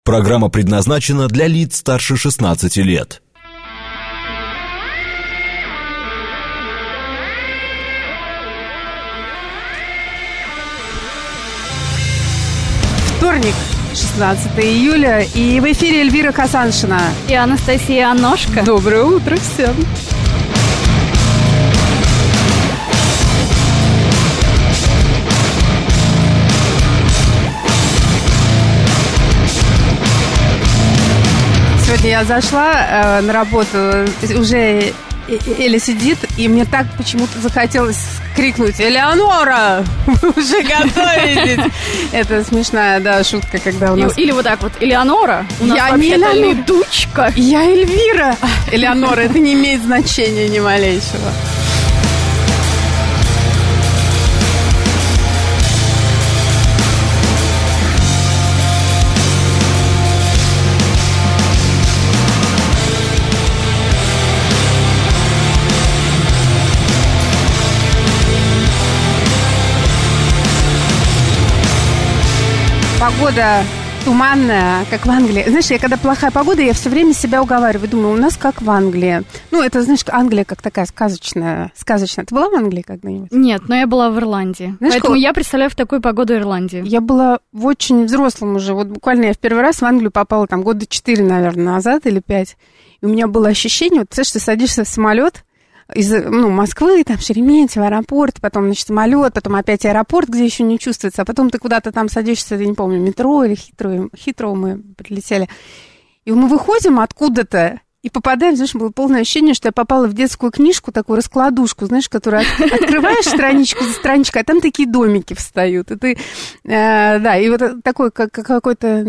Программа предназначена для лиц старше 16 лет. Вторник, 16 июля, и в эфире Эльвира Хасаншина и Анастасия Аношка. Доброе утро всем. Сегодня я зашла на работу, уже Эля сидит, и мне так почему-то захотелось крикнуть: «Элеонора, вы уже готовитесь!» Это смешная, да, шутка, когда у нас... Или вот так вот: «Элеонора, у нас я не вообще-то летучка». Я Эльвира. Элеонора, это не имеет значения ни малейшего. Погода туманная, как в Англии. Знаешь, когда плохая погода, я все время себя уговариваю. Думаю, у нас как в Англии. Ну, это, знаешь, Англия как такая сказочная. Ты была в Англии когда-нибудь? Нет, но я была в Ирландии. Знаешь, поэтому я представляю в такую погоду Ирландию. Я была в очень взрослом уже. Вот буквально я в первый раз в Англию попала там года 4, наверное, назад или 5. И у меня было ощущение, вот, знаешь, ты садишься в самолет из Москвы, там, Шереметьево, аэропорт, потом, значит, самолет, потом опять аэропорт, где еще не чувствуется, а потом ты куда-то там садишься, я не помню, метро или Хитроу мы прилетели. И мы выходим откуда-то и попадаем, знаешь, было полное ощущение, что я попала в детскую книжку, такую раскладушку, знаешь, которую открываешь страничку за страничкой, а там такие домики встают. И ты, да, и вот такой какой-то,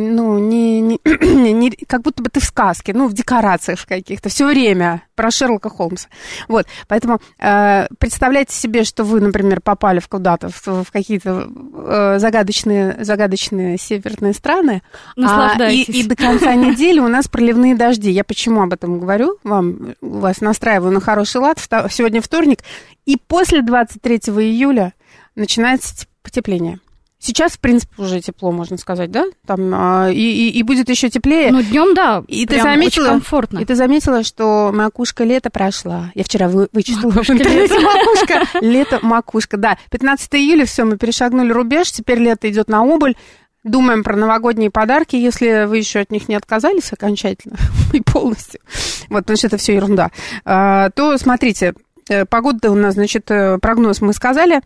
как будто бы ты в сказке, в декорациях каких-то, все время про Шерлока Холмса. Вот, поэтому представляйте себе, что вы, например, попали куда-то в какие-то загадочные северные страны, и до конца недели у нас проливные дожди. Я почему об этом говорю? Вас настраиваю на хороший лад. Сегодня вторник, и после 23 июля начинается потепление. Сейчас, в принципе, уже тепло, можно сказать, да? Там, и будет еще теплее. Ну, днем, да, и прям очень комфортно. И ты заметила, что макушка лета прошла. Я вчера вычислила в интернете макушка. Лето, макушка, да. 15 июля, все, мы перешагнули рубеж, теперь лето идет на убыль. Думаем про новогодние подарки, если вы еще от них не отказались окончательно и полностью. Вот, потому что это все ерунда. То, смотрите, погода у нас, значит, прогноз мы сказали.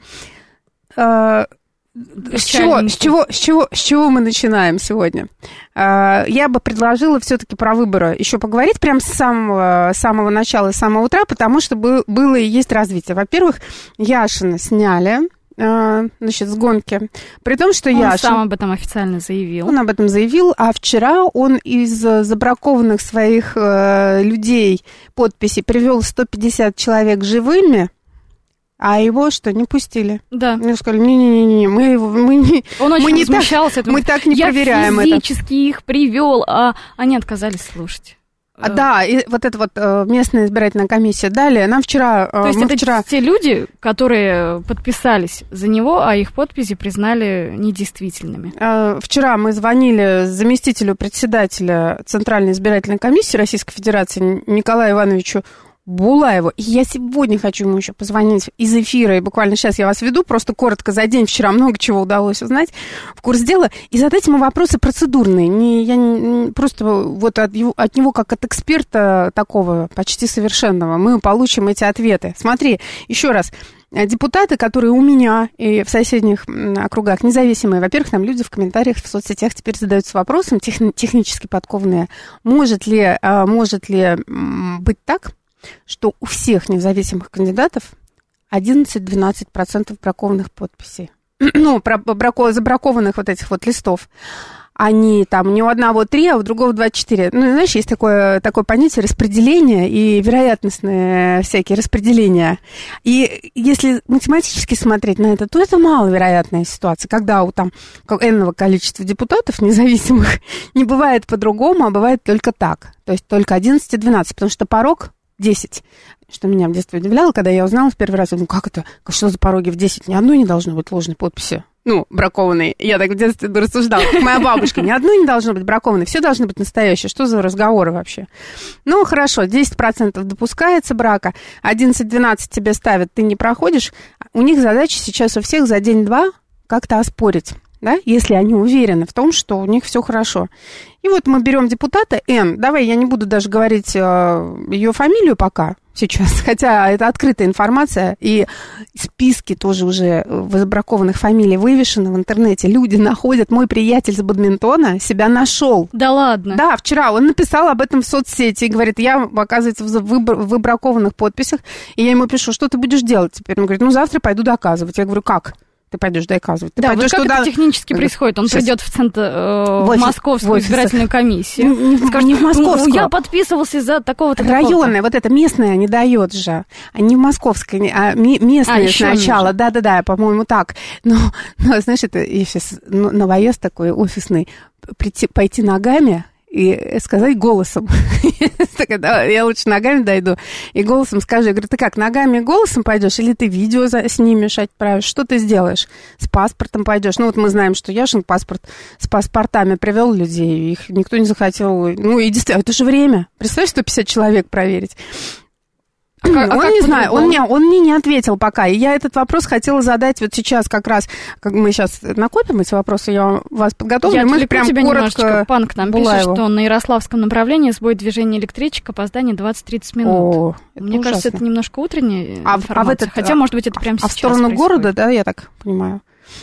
С чего мы начинаем сегодня? Я бы предложила все-таки про выборы еще поговорить прямо с самого начала, с самого утра, потому что было и есть развитие. Во-первых, Яшина сняли, значит, с гонки. При том, что он сам об этом официально заявил. Он об этом заявил, а вчера он из забракованных своих людей подписей привел 150 человек живыми. А его что, не пустили? Да. Мне сказали, не-не-не, Он очень возмущался. Мы так не проверяем это. Я физически их привел, а они отказались слушать. Да, и вот эта вот местная избирательная комиссия. Далее, нам вчера... То есть это те люди, которые подписались за него, а их подписи признали недействительными. Вчера мы звонили заместителю председателя Центральной избирательной комиссии Российской Федерации Николаю Ивановичу Булаеву. И я сегодня хочу ему еще позвонить из эфира, и буквально сейчас я вас веду, просто коротко за день вчера много чего удалось узнать в курс дела, и задать ему вопросы процедурные. Просто вот от него, как от эксперта такого почти совершенного, мы получим эти ответы. Смотри, еще раз. Депутаты, которые у меня и в соседних округах независимые, во-первых, там люди в комментариях в соцсетях теперь задаются вопросом, технически подкованные, может ли быть так, что у всех независимых кандидатов 11-12% бракованных подписей. Забракованных вот этих вот листов. Они там не у одного 3, а у другого 24. Знаешь, есть такое понятие распределения и вероятностные всякие распределения. И если математически смотреть на это, то это маловероятная ситуация, когда у там энного количества депутатов независимых не бывает по-другому, а бывает только так. То есть только 11 и 12, потому что порог 10. Что меня в детстве удивляло, когда я узнала в первый раз, я думаю, как это, что за пороги в 10? Ни одной не должно быть ложной подписи. Бракованной. Я так в детстве рассуждала. Моя бабушка, ни одной не должно быть бракованной, все должно быть настоящее. Что за разговоры вообще? Хорошо, 10% допускается брака, 11-12 тебе ставят, ты не проходишь. У них задача сейчас у всех за день-два как-то оспорить, да, если они уверены в том, что у них все хорошо. И вот мы берем депутата Н. Давай, я не буду даже говорить ее фамилию пока, сейчас, хотя это открытая информация, и списки тоже уже забракованных фамилий вывешены в интернете. Люди находят, мой приятель с бадминтона себя нашел. Да ладно? Да, вчера он написал об этом в соцсети и говорит, я, оказывается, в выбракованных подписях, и я ему пишу, что ты будешь делать теперь? Он говорит, завтра пойду доказывать. Я говорю, как? Ты пойдешь доказывать. Ты пойдешь как туда... это технически происходит? Он придет в центр, в Московскую избирательную комиссию. Не в Московскую. Я подписывался за такого-то. Районная, вот это местная не дает же. А не в Московской, а местная сначала. Да, по-моему, так. Но знаешь, это я сейчас новоезд такой офисный. Пойти ногами и сказать голосом. Я лучше ногами дойду и голосом скажу. Я говорю, ты как, ногами и голосом пойдешь, или ты видео снимешь, отправишь? Что ты сделаешь? С паспортом пойдешь? Мы знаем, что Яшин с паспортами привел людей, их никто не захотел. И действительно, это же время. Представь, 150 человек проверить. Он не знает, он мне не ответил пока. И я этот вопрос хотела задать вот сейчас как раз, как мы сейчас накопим эти вопросы, я вас подготовлю. Я мы прям тебя коротко. Немножечко. Пан к нам пишет, что на Ярославском направлении сбой движения электричек, опоздание 20-30 минут. Мне кажется, это немножко утренняя информация, хотя, может быть, это прямо сейчас в сторону происходит. Города, да, я так понимаю?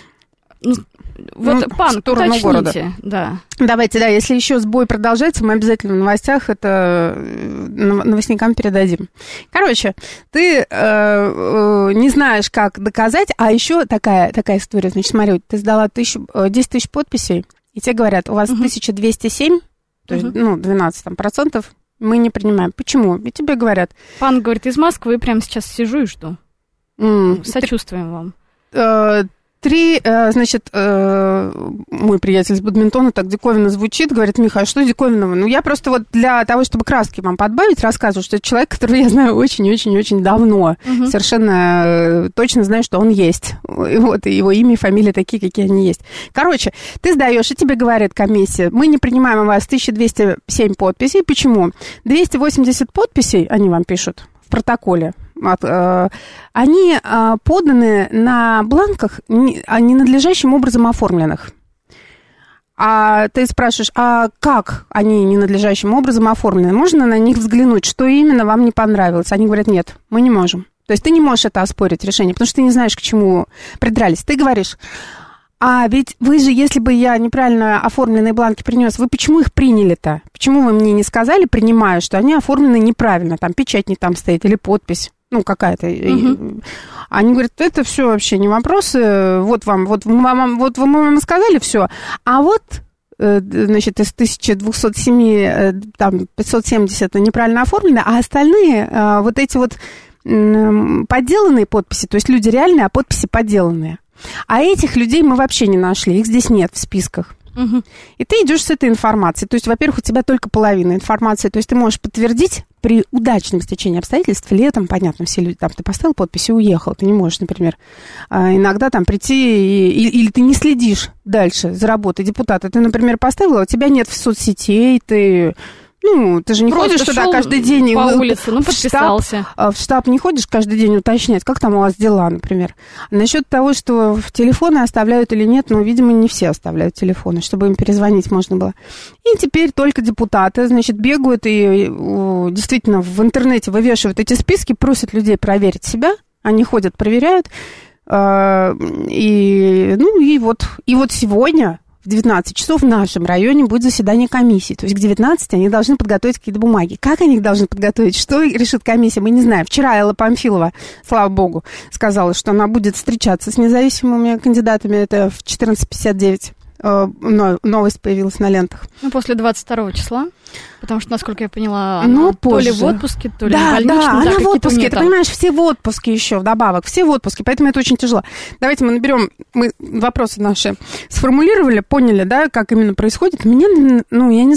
Пан, уточните, города. Да. Давайте, да, если еще сбой продолжается, мы обязательно в новостях это новостникам передадим. Короче, ты не знаешь, как доказать, а еще такая история, значит, смотри, ты сдала 10 тысяч подписей, и тебе говорят, у вас 1207, то есть, 12%, мы не принимаем. Почему? И тебе говорят... Пан говорит, из Москвы прямо сейчас сижу и жду. Сочувствуем вам. Значит, мой приятель с бадминтона так диковинно звучит, говорит, Миха, а что диковинного? Я просто вот для того, чтобы краски вам подбавить, рассказываю, что это человек, которого я знаю очень-очень-очень давно. Совершенно точно знаю, что он есть. И вот его имя и фамилия такие, какие они есть. Короче, ты сдаешь, и тебе говорит комиссия, мы не принимаем у вас 1207 подписей. Почему? 280 подписей, они вам пишут в протоколе, они поданы на бланках, ненадлежащим образом оформленных. А ты спрашиваешь, а как они ненадлежащим образом оформлены? Можно на них взглянуть, что именно вам не понравилось? Они говорят, нет, мы не можем. То есть ты не можешь это оспорить, решение, потому что ты не знаешь, к чему придрались. Ты говоришь, а ведь вы же, если бы я неправильно оформленные бланки принес, вы почему их приняли-то? Почему вы мне не сказали, принимая, что они оформлены неправильно, там печать не там стоит или подпись? Какая-то. Они говорят, это все вообще не вопросы. Вот мы вам сказали все. А вот, значит, из 1207, там, 570 неправильно оформлены, а остальные вот эти вот подделанные подписи, то есть люди реальные, а подписи подделанные. А этих людей мы вообще не нашли, их здесь нет в списках. И ты идешь с этой информацией. То есть, во-первых, у тебя только половина информации. То есть ты можешь подтвердить при удачном стечении обстоятельств. Летом, понятно, все люди, там, ты поставил подпись и уехал. Ты не можешь, например, иногда там прийти, или ты не следишь дальше за работой депутата. Ты, например, поставила, у тебя нет в соцсетей, ты... ты же не просто ходишь туда каждый день. По улице, подписался. В штаб не ходишь каждый день уточнять, как там у вас дела, например. Насчет того, что в телефоны оставляют или нет, видимо, не все оставляют телефоны, чтобы им перезвонить можно было. И теперь только депутаты, значит, бегают и действительно в интернете вывешивают эти списки, просят людей проверить себя, они ходят, проверяют. И вот сегодня... В 19 часов в нашем районе будет заседание комиссии. То есть к 19 они должны подготовить какие-то бумаги. Как они их должны подготовить? Что решит комиссия? Мы не знаем. Вчера Элла Памфилова, слава богу, сказала, что она будет встречаться с независимыми кандидатами. Это в 14:59. Новость появилась на лентах. После 22 числа, потому что, насколько я поняла, она то ли в отпуске, то ли в больничном. Да, она в отпуске, ты понимаешь, все в отпуске еще вдобавок, все в отпуске, поэтому это очень тяжело. Давайте мы вопросы наши сформулировали, поняли, да, как именно происходит. Я не знаю, у меня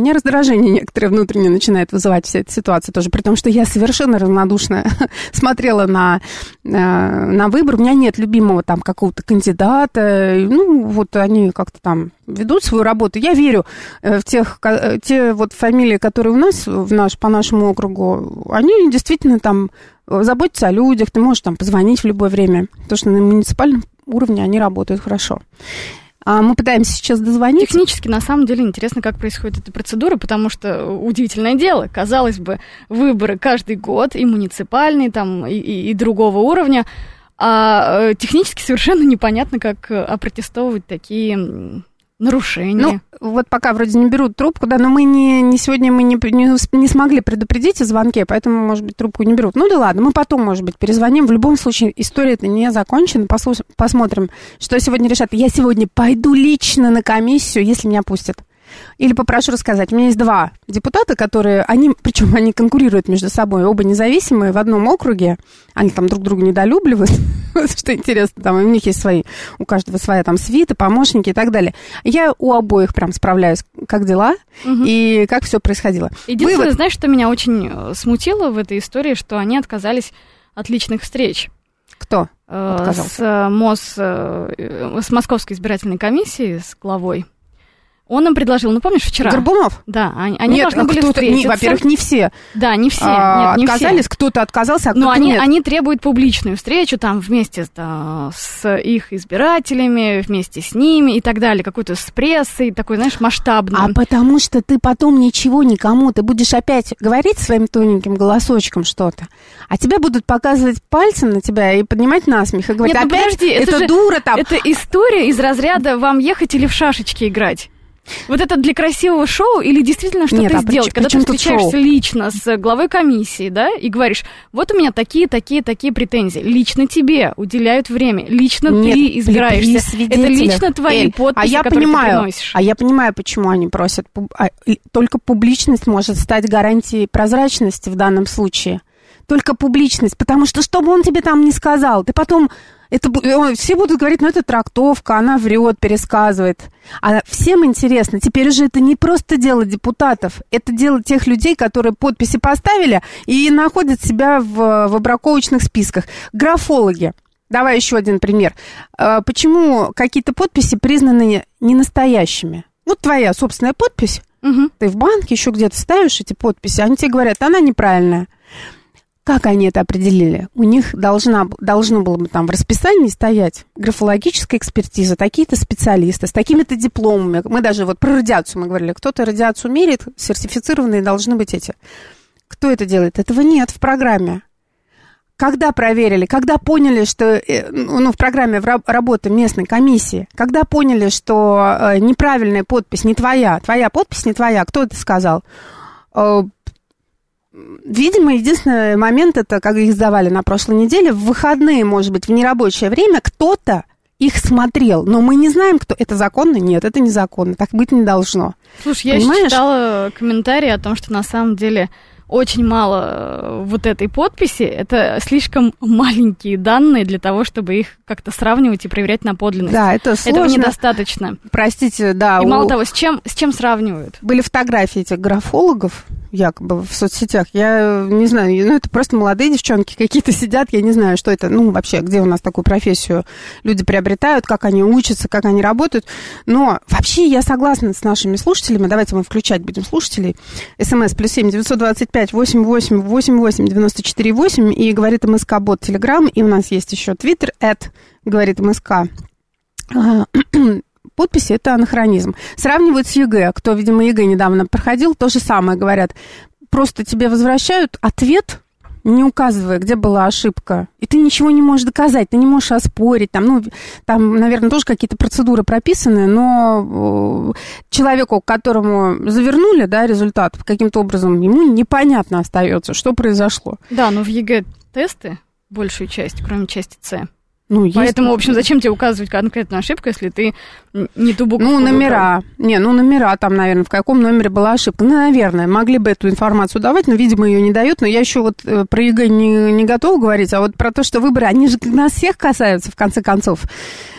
меня раздражение некоторые внутренне начинает вызывать вся эта ситуация тоже, при том, что я совершенно равнодушно смотрела на выбор. У меня нет любимого там какого-то кандидата. Ну, вот они как-то там ведут свою работу. Я верю в те вот фамилии, которые у нас, по нашему округу, они действительно там заботятся о людях, ты можешь там позвонить в любое время, потому что на муниципальном уровне они работают хорошо. Мы пытаемся сейчас дозвониться. Технически, на самом деле, интересно, как происходит эта процедура, потому что удивительное дело. Казалось бы, выборы каждый год, и муниципальные, там, и другого уровня, а технически совершенно непонятно, как опротестовывать такие нарушения. Ну, вот пока вроде не берут трубку, да, но мы сегодня не смогли предупредить о звонке, поэтому, может быть, трубку не берут. Ну да ладно, мы потом, может быть, перезвоним. В любом случае, история-то не закончена. Посмотрим, что сегодня решат. Я сегодня пойду лично на комиссию, если меня пустят. Или попрошу рассказать. У меня есть 2 депутата, которые, причем они конкурируют между собой, оба независимые в одном округе. Они там друг друга недолюбливают, что интересно, там у них есть у каждого своя там свита, помощники и так далее. Я у обоих прям справляюсь, как дела и как все происходило. Единственное, знаешь, что меня очень смутило в этой истории, что они отказались от личных встреч. Кто отказался? С Московской избирательной комиссией, с главой. Он им предложил, помнишь, вчера? Горбунов? Да, они должны были встретиться. Во-первых, не все. Да, не все. Не отказались, все. Кто-то отказался, а кто-то нет. Но они требуют публичную встречу там вместе с их избирателями, вместе с ними и так далее. Какую-то с прессой, такой, знаешь, масштабный. А потому что ты потом ничего никому, ты будешь опять говорить своим тоненьким голосочком что-то, а тебя будут показывать пальцем на тебя и поднимать насмех и говорить, нет, опять подожди, это дура там. Это история из разряда «вам ехать или в шашечки играть». Вот это для красивого шоу или действительно что-то сделать? Когда ты встречаешься лично с главой комиссии, да, и говоришь, вот у меня такие претензии. Лично тебе уделяют время, лично ты избираешься. Это лично твои подписи, которые ты приносишь. А я понимаю, почему они просят. Только публичность может стать гарантией прозрачности в данном случае. Только публичность, потому что бы он тебе там не сказал, ты потом... все будут говорить, это трактовка, она врет, пересказывает. А всем интересно, теперь уже это не просто дело депутатов, это дело тех людей, которые подписи поставили и находят себя в бракованных списках. Графологи. Давай еще один пример. Почему какие-то подписи признаны ненастоящими? Вот твоя собственная подпись, ты в банке еще где-то ставишь эти подписи, они тебе говорят, она неправильная. Как они это определили? У них должно было бы там в расписании стоять графологическая экспертиза, такие-то специалисты с такими-то дипломами. Мы даже вот про радиацию мы говорили, кто-то радиацию меряет, сертифицированные должны быть эти. Кто это делает? Этого нет в программе. Когда проверили, когда поняли, что в программе работы местной комиссии, когда поняли, что неправильная подпись не твоя подпись не твоя, кто это сказал? Видимо, единственный момент, это, как их сдавали на прошлой неделе, в выходные, может быть, в нерабочее время кто-то их смотрел. Но мы не знаем, кто. Это законно? Нет, это незаконно. Так быть не должно. Слушай, я читала комментарии о том, что на самом деле очень мало вот этой подписи. Это слишком маленькие данные для того, чтобы их как-то сравнивать и проверять на подлинность. Да, это сложно. Этого недостаточно. Простите, да. И мало того, с чем сравнивают? Были фотографии этих графологов, якобы в соцсетях. Я не знаю, это просто молодые девчонки какие-то сидят, я не знаю, что это, вообще, где у нас такую профессию люди приобретают, как они учатся, как они работают. Но вообще я согласна с нашими слушателями, давайте мы включать будем слушателей. СМС +7 925 88 88 94 8 и говорит МСК-бот Телеграм, и у нас есть еще Твиттер, говорит МСК. Подписи – это анахронизм. Сравнивают с ЕГЭ. Кто, видимо, ЕГЭ недавно проходил, то же самое говорят. Просто тебе возвращают ответ, не указывая, где была ошибка. И ты ничего не можешь доказать, ты не можешь оспорить. Там, наверное, тоже какие-то процедуры прописаны, но человеку, которому завернули, результат, каким-то образом ему непонятно остается, что произошло. Да, но в ЕГЭ тесты, большую часть, кроме части С. Поэтому, в общем, зачем тебе указывать конкретную ошибку, если ты не ту букву номера. Номера там, наверное, в каком номере была ошибка. Наверное, могли бы эту информацию давать, но, видимо, ее не дают. Но я еще про ЕГЭ не готова говорить, а вот про то, что выборы, они же нас всех касаются, в конце концов.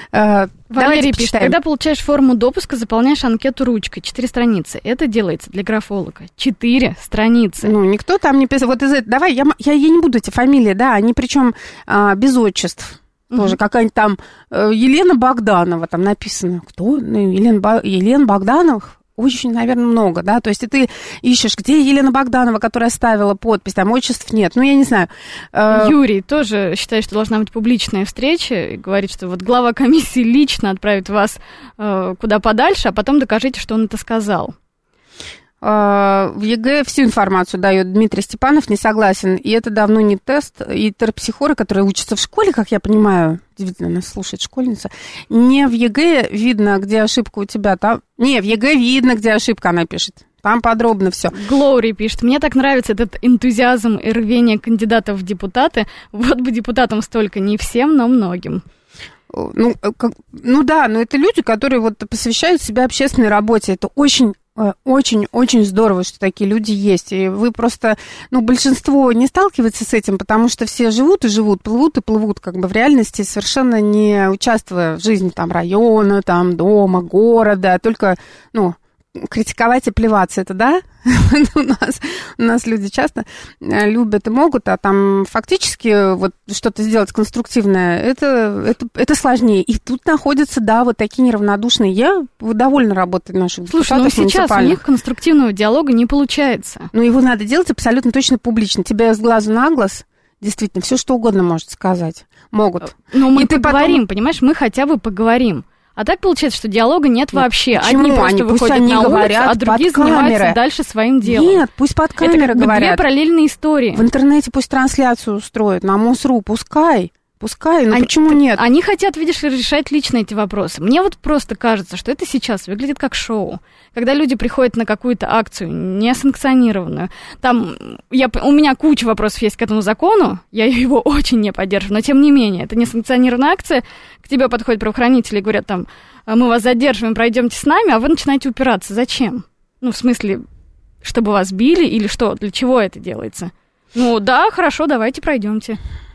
Валерий пишет, когда получаешь форму допуска, заполняешь анкету ручкой, 4 страницы. Это делается для графолога. 4 страницы. Ну, никто там не писал. Вот из этого, давай, я не буду эти фамилии, да, они причем без отчеств. Тоже какая-нибудь там Елена Богданова, там написано. Кто? Елена Богданова? Очень, наверное, много, да, то есть и ты ищешь, где Елена Богданова, которая ставила подпись, там отчеств нет, ну, я не знаю. Юрий тоже считает, что должна быть публичная встреча, и говорит, что вот глава комиссии лично отправит вас куда подальше, а потом докажите, что он это сказал. В ЕГЭ всю информацию дает Дмитрий Степанов, не согласен, и это давно не тест, и терапсихоры, которые учатся в школе, как я понимаю, удивительно, нас слушает школьница, не в ЕГЭ видно, где ошибка у тебя, там, не, в ЕГЭ видно, где ошибка, она пишет, там подробно все. Глоури пишет, мне так нравится этот энтузиазм и рвение кандидатов в депутаты, вот бы депутатам столько, не всем, но многим. Ну да, но это люди, которые вот посвящают себя общественной работе, это очень здорово, что такие люди есть. И вы просто, большинство не сталкивается с этим, потому что все живут и живут, плывут и плывут, как бы в реальности, совершенно не участвуя в жизни там района, там дома, города, только, критиковать и плеваться, это да? У нас люди часто любят и могут, а там фактически вот что-то сделать конструктивное, это сложнее. И тут находятся, да, вот такие неравнодушные. Я довольна работой наших депутатов. Слушай, сейчас у них конструктивного диалога не получается. Его надо делать абсолютно точно публично. Тебя с глазу на глаз, действительно, все что угодно может сказать. Могут. Но мы поговорим, понимаешь, мы хотя бы поговорим. А так получается, что диалога нет вообще. Почему? Одни просто выходят на улицу, а другие занимаются дальше своим делом. Нет, пусть под камеры говорят. Это две параллельные истории. В интернете пусть трансляцию устроят, на МОСРУ, пускай, почему нет? Они хотят, видишь, решать лично эти вопросы. Мне вот просто кажется, что это сейчас выглядит как шоу. Когда люди приходят на какую-то акцию несанкционированную, там у меня куча вопросов есть к этому закону, я его очень не поддерживаю, но тем не менее, это несанкционированная акция, к тебе подходят правоохранители и говорят там, мы вас задерживаем, пройдемте с нами, а вы начинаете упираться. Зачем? В смысле, чтобы вас били или что? Для чего это делается? Да, хорошо, давайте пройдемте.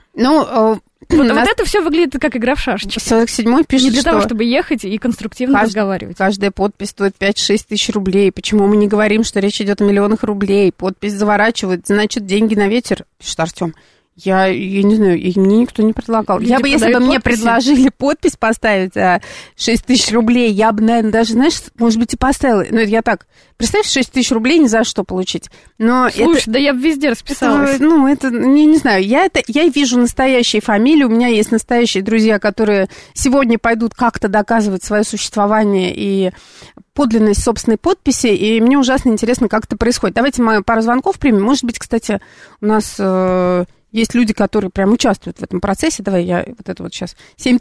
Вот это все выглядит как игра в шашечки. 47-й пишет, не для того, чтобы ехать и конструктивно разговаривать. Каждая подпись стоит 5-6 тысяч рублей. Почему мы не говорим, что речь идет о миллионах рублей? Подпись заворачивают, значит, деньги на ветер, пишет Артем. Я не знаю, и мне никто не предлагал. Если бы мне предложили подпись поставить за 6 тысяч рублей, я бы, наверное, даже, знаешь, может быть, и поставила. Но это я так, представь, 6 тысяч рублей ни за что получить. Но слушай, да я бы везде расписалась. Не знаю, я вижу настоящие фамилии, у меня есть настоящие друзья, которые сегодня пойдут как-то доказывать свое существование и подлинность собственной подписи, и мне ужасно интересно, как это происходит. Давайте мы пару звонков примем. Может быть, кстати, у нас есть люди, которые прям участвуют в этом процессе. Давай я вот это вот сейчас.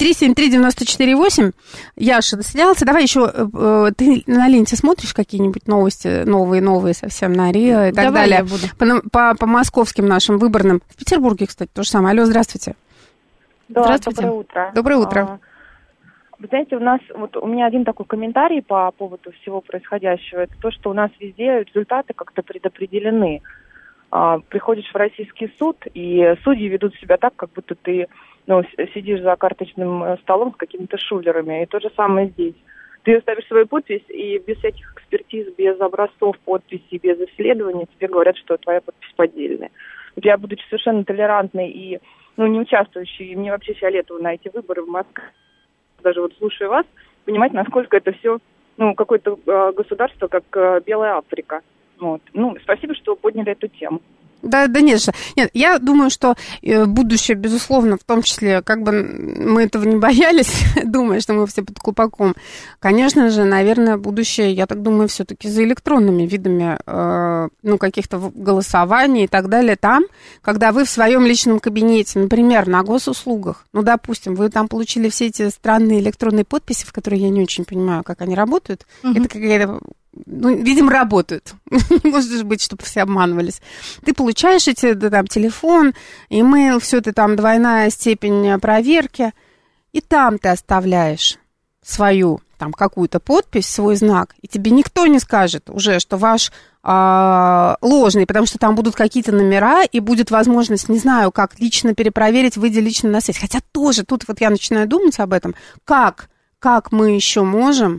7373948. Яша доследялся. Давай еще ты на ленте смотришь какие-нибудь новости, новые совсем на РИА и так далее. Я буду. По московским нашим выборным. В Петербурге, кстати, то же самое. Алло, здравствуйте. Да, здравствуйте. Доброе утро. Доброе утро. Вы знаете, у меня один такой комментарий по поводу всего происходящего. Это то, что у нас везде результаты как-то предопределены. Приходишь в российский суд, и судьи ведут себя так, как будто ты сидишь за карточным столом с какими-то шулерами. И то же самое здесь. Ты ставишь свою подпись, и без всяких экспертиз, без образцов подписи, без исследований тебе говорят, что твоя подпись поддельная. Вот я, будучи совершенно толерантной и не участвующей, мне вообще фиолетово на эти выборы в Москве, даже вот слушая вас, понимать, насколько это все какое-то государство, как Белая Африка. Спасибо, что подняли эту тему. Да нет, я думаю, что будущее, безусловно, в том числе, как бы мы этого не боялись, думая, что мы все под колпаком, конечно же, наверное, будущее, я так думаю, все-таки за электронными видами, каких-то голосований и так далее. Там, когда вы в своем личном кабинете, например, на госуслугах, допустим, вы там получили все эти странные электронные подписи, в которые я не очень понимаю, как они работают, это какая-то... видимо, работают. Не может же быть, чтобы все обманывались. Ты получаешь эти, телефон, имейл, все это там двойная степень проверки, и там ты оставляешь свою там какую-то подпись, свой знак, и тебе никто не скажет уже, что ваш ложный, потому что там будут какие-то номера, и будет возможность, не знаю, как лично перепроверить, выйдя лично на связь. Хотя тоже тут вот я начинаю думать об этом, как мы еще можем,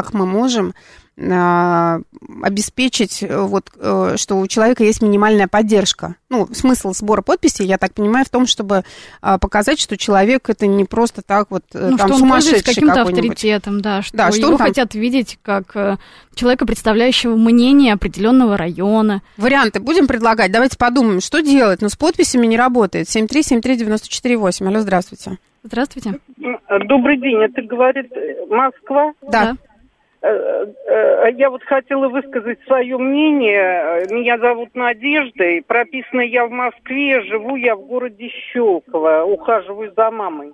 обеспечить, вот, что у человека есть минимальная поддержка. Ну, смысл сбора подписей, я так понимаю, в том, чтобы показать, что человек это не просто так вот там что сумасшедший он каким-то какой-нибудь. авторитетом, что там... его хотят видеть как человека, представляющего мнение определенного района. Варианты будем предлагать? Давайте подумаем, что делать. Но с подписями не работает. 7373948. Алло, здравствуйте. Здравствуйте. Добрый день. Это говорит Москва? Да. Я вот хотела высказать свое мнение. Меня зовут Надежда, и прописана я в Москве, живу я в городе Щелково, ухаживаю за мамой.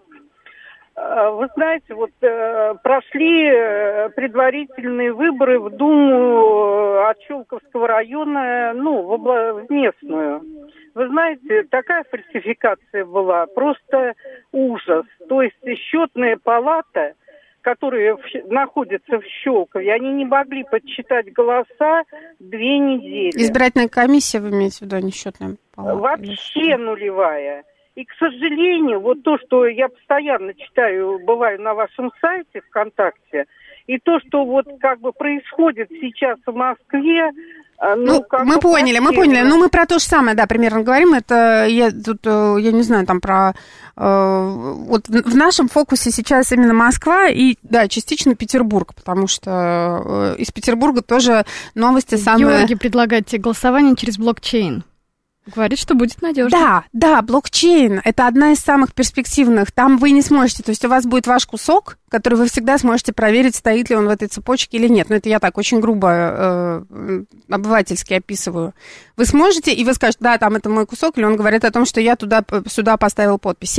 Вы знаете, вот прошли предварительные выборы в Думу от Щелковского района, в местную. Вы знаете, такая фальсификация была, просто ужас. То есть счетная палата, которые находятся в Щелкове, они не могли подсчитать голоса 2 недели. Избирательная комиссия, вы имеете в виду, а не счетная палата? Вообще нулевая. И, к сожалению, вот то, что я постоянно читаю, бываю на вашем сайте ВКонтакте, и то, что вот как бы происходит сейчас в Москве, мы поняли. Ну, мы про то же самое, да, примерно говорим. Это я не знаю, там про... вот в нашем фокусе сейчас именно Москва и, да, частично Петербург, потому что из Петербурга тоже новости самые... Георгий предлагает тебе голосование через блокчейн. Говорит, что будет надежно. Да, блокчейн – это одна из самых перспективных. Там вы не сможете, то есть у вас будет ваш кусок, который вы всегда сможете проверить, стоит ли он в этой цепочке или нет. Но это я так очень грубо, обывательски описываю. Вы сможете, и вы скажете, да, там это мой кусок, или он говорит о том, что я сюда поставил подпись.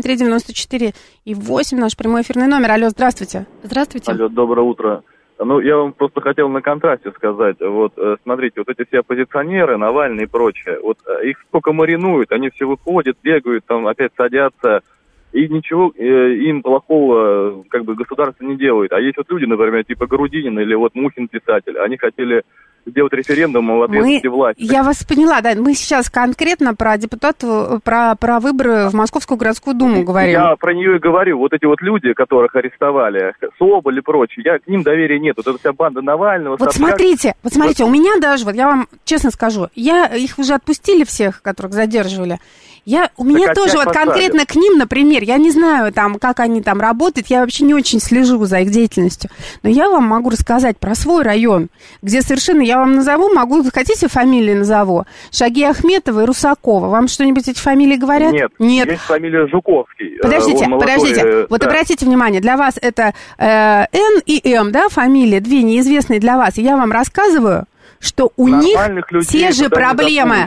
7373948, наш прямой эфирный номер. Алло, здравствуйте. Здравствуйте. Алло, доброе утро. Я вам просто хотел на контрасте сказать, вот, смотрите, вот эти все оппозиционеры, Навальный и прочее, вот их сколько маринуют, они все выходят, бегают, там опять садятся, и ничего им плохого, как бы, государство не делает. А есть вот люди, например, типа Грудинин или вот Мухин писатель, они хотели сделать референдум в ответственности власти. Я вас поняла, да, мы сейчас конкретно про депутатов, про выборы в Московскую городскую думу говорим. Я про нее и говорю, вот эти вот люди, которых арестовали, Соболь и прочие, к ним доверия нет, вот эта вся банда Навального. Вот смотрите, у меня даже, вот я вам честно скажу, их уже отпустили всех, которых задерживали. У меня тоже вот конкретно к ним, например, я не знаю, там, как они там работают, я вообще не очень слежу за их деятельностью, но я вам могу рассказать про свой район, где совершенно, я вам назову, хотите фамилии назову? Шаги Ахметова и Русакова. Вам что-нибудь эти фамилии говорят? Нет. Есть фамилия Жуковский. Подождите. Вот обратите внимание, для вас это Н и М, да, фамилии, две неизвестные для вас, и я вам рассказываю, что у них те же проблемы,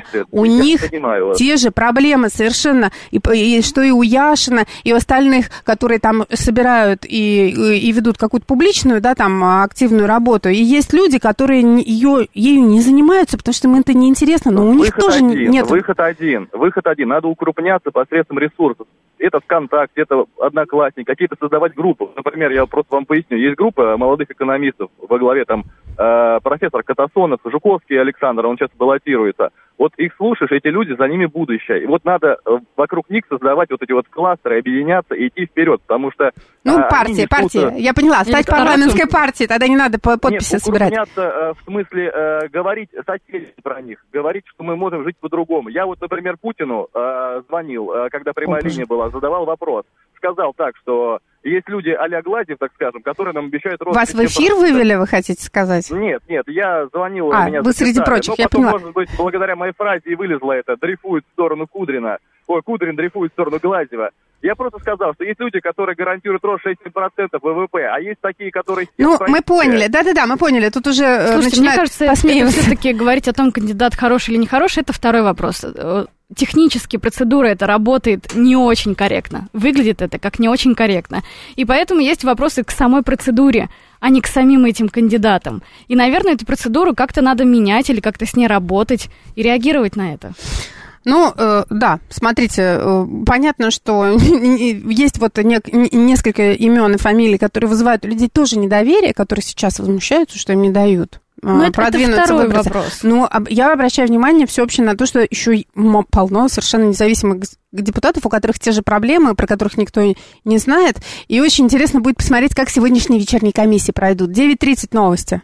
те же проблемы совершенно, и что и у Яшина, и у остальных, которые там собирают и ведут какую-то публичную, да, там, активную работу. И есть люди, которые ею не занимаются, потому что им это неинтересно, но у них тоже нет... Выход один. Надо укрупняться посредством ресурсов. Это ВКонтакте, это Одноклассники, какие-то создавать группы. Например, я просто вам поясню, есть группа молодых экономистов во главе там профессор Катасонов, Жуковский Александр, он сейчас баллотируется. Вот их слушаешь, эти люди, за ними будущее. И вот надо вокруг них создавать вот эти вот кластеры, объединяться и идти вперед, потому что... партия, я поняла, стать парламентской партией, тогда не надо подписи собирать. Нет, в смысле говорить соседям про них, говорить, что мы можем жить по-другому. Я вот, например, Путину звонил, когда прямая линия была, задавал вопрос. Сказал так, что есть люди а-ля Гладьев, так скажем, которые нам обещают рост... Вас в эфир вывели, вы хотите сказать? Нет, я звонил, меня вы среди прочих, я потом, поняла. Может быть, благодаря моей фразе и вылезло это, дрейфует в сторону Кудрина. Кудрин дрейфует в сторону Гладьева. Я просто сказал, что есть люди, которые гарантируют рост 6% ВВП, а есть такие, которые... мы поняли, да, мы поняли. Тут уже Слушайте, мне кажется, это все-таки говорить о том, кандидат хороший или нехороший, это второй вопрос. Технически процедура эта работает не очень корректно. Выглядит это как не очень корректно. И поэтому есть вопросы к самой процедуре, а не к самим этим кандидатам. И, наверное, эту процедуру как-то надо менять или как-то с ней работать и реагировать на это. Ну, да, смотрите, понятно, что есть вот несколько имен и фамилий, которые вызывают у людей тоже недоверие, которые сейчас возмущаются, что им не дают. Но это второй вопрос. Но я обращаю внимание всеобщее на то, что еще полно совершенно независимых депутатов, у которых те же проблемы, про которых никто не знает. И очень интересно будет посмотреть, как сегодняшние вечерние комиссии пройдут. 9:30 новости.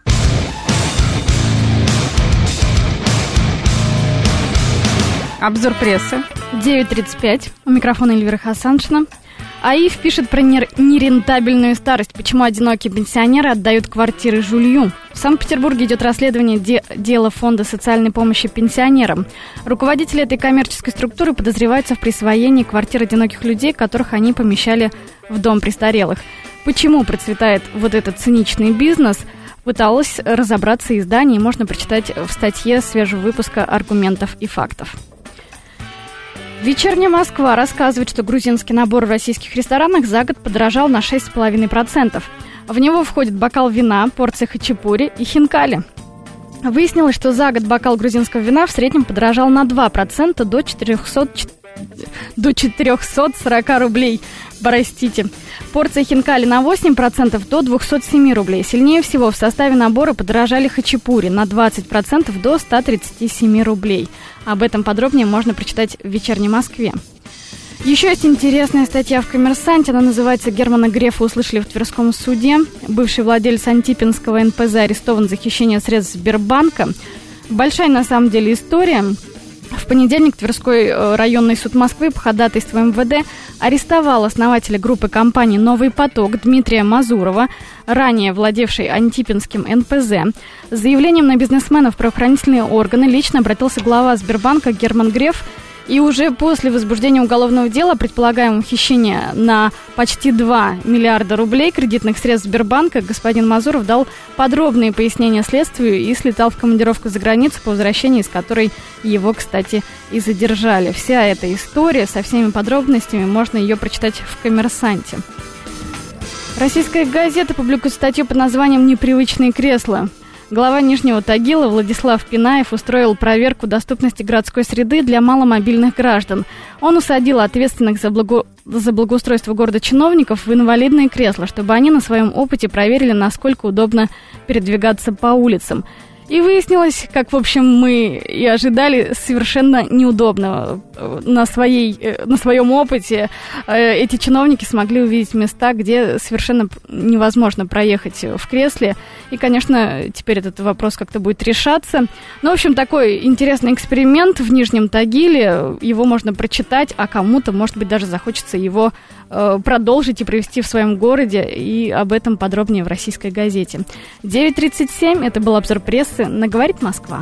Обзор прессы. 9:35. У микрофона Эльвира Хасаншина. АИФ пишет про нерентабельную старость. Почему одинокие пенсионеры отдают квартиры жулью? В Санкт-Петербурге идет расследование дела Фонда социальной помощи пенсионерам. Руководители этой коммерческой структуры подозреваются в присвоении квартир одиноких людей, которых они помещали в дом престарелых. Почему процветает вот этот циничный бизнес? Пыталась разобраться издание, можно прочитать в статье свежего выпуска «Аргументов и фактов». «Вечерняя Москва» рассказывает, что грузинский набор в российских ресторанах за год подорожал на 6,5%. В него входит бокал вина, порция хачапури и хинкали. Выяснилось, что за год бокал грузинского вина в среднем подорожал на 2% до 440 рублей. Простите. Порция хинкали на 8% до 207 рублей. Сильнее всего в составе набора подорожали хачапури на 20% до 137 рублей. Об этом подробнее можно прочитать в «Вечерней Москве». Еще есть интересная статья в «Коммерсанте». Она называется «Германа Грефа услышали в Тверском суде». Бывший владелец Антипинского НПЗ арестован за хищение средств Сбербанка. Большая на самом деле история. В понедельник Тверской районный суд Москвы по ходатайству МВД арестовал основателя группы компаний «Новый поток» Дмитрия Мазурова, ранее владевший Антипинским НПЗ. С заявлением на бизнесмена в правоохранительные органы лично обратился глава Сбербанка Герман Греф. И уже после возбуждения уголовного дела о предполагаемом хищении на почти 2 миллиарда рублей кредитных средств Сбербанка господин Мазуров дал подробные пояснения следствию и слетал в командировку за границу, по возвращении из которой его, кстати, и задержали. Вся эта история со всеми подробностями, можно ее прочитать в «Коммерсанте». Российская газета публикует статью под названием «Непривычные кресла». Глава Нижнего Тагила Владислав Пинаев устроил проверку доступности городской среды для маломобильных граждан. Он усадил ответственных за благоустройство города чиновников в инвалидные кресла, чтобы они на своем опыте проверили, насколько удобно передвигаться по улицам. И выяснилось, как, в общем, мы и ожидали, совершенно неудобно. На своем опыте эти чиновники смогли увидеть места, где совершенно невозможно проехать в кресле. И, конечно, теперь этот вопрос как-то будет решаться. Ну, в общем, такой интересный эксперимент в Нижнем Тагиле. Его можно прочитать, а кому-то, может быть, даже захочется его продолжить и провести в своем городе. И об этом подробнее в «Российской газете». 9:37. Это был обзор прессы на «Говорит Москва».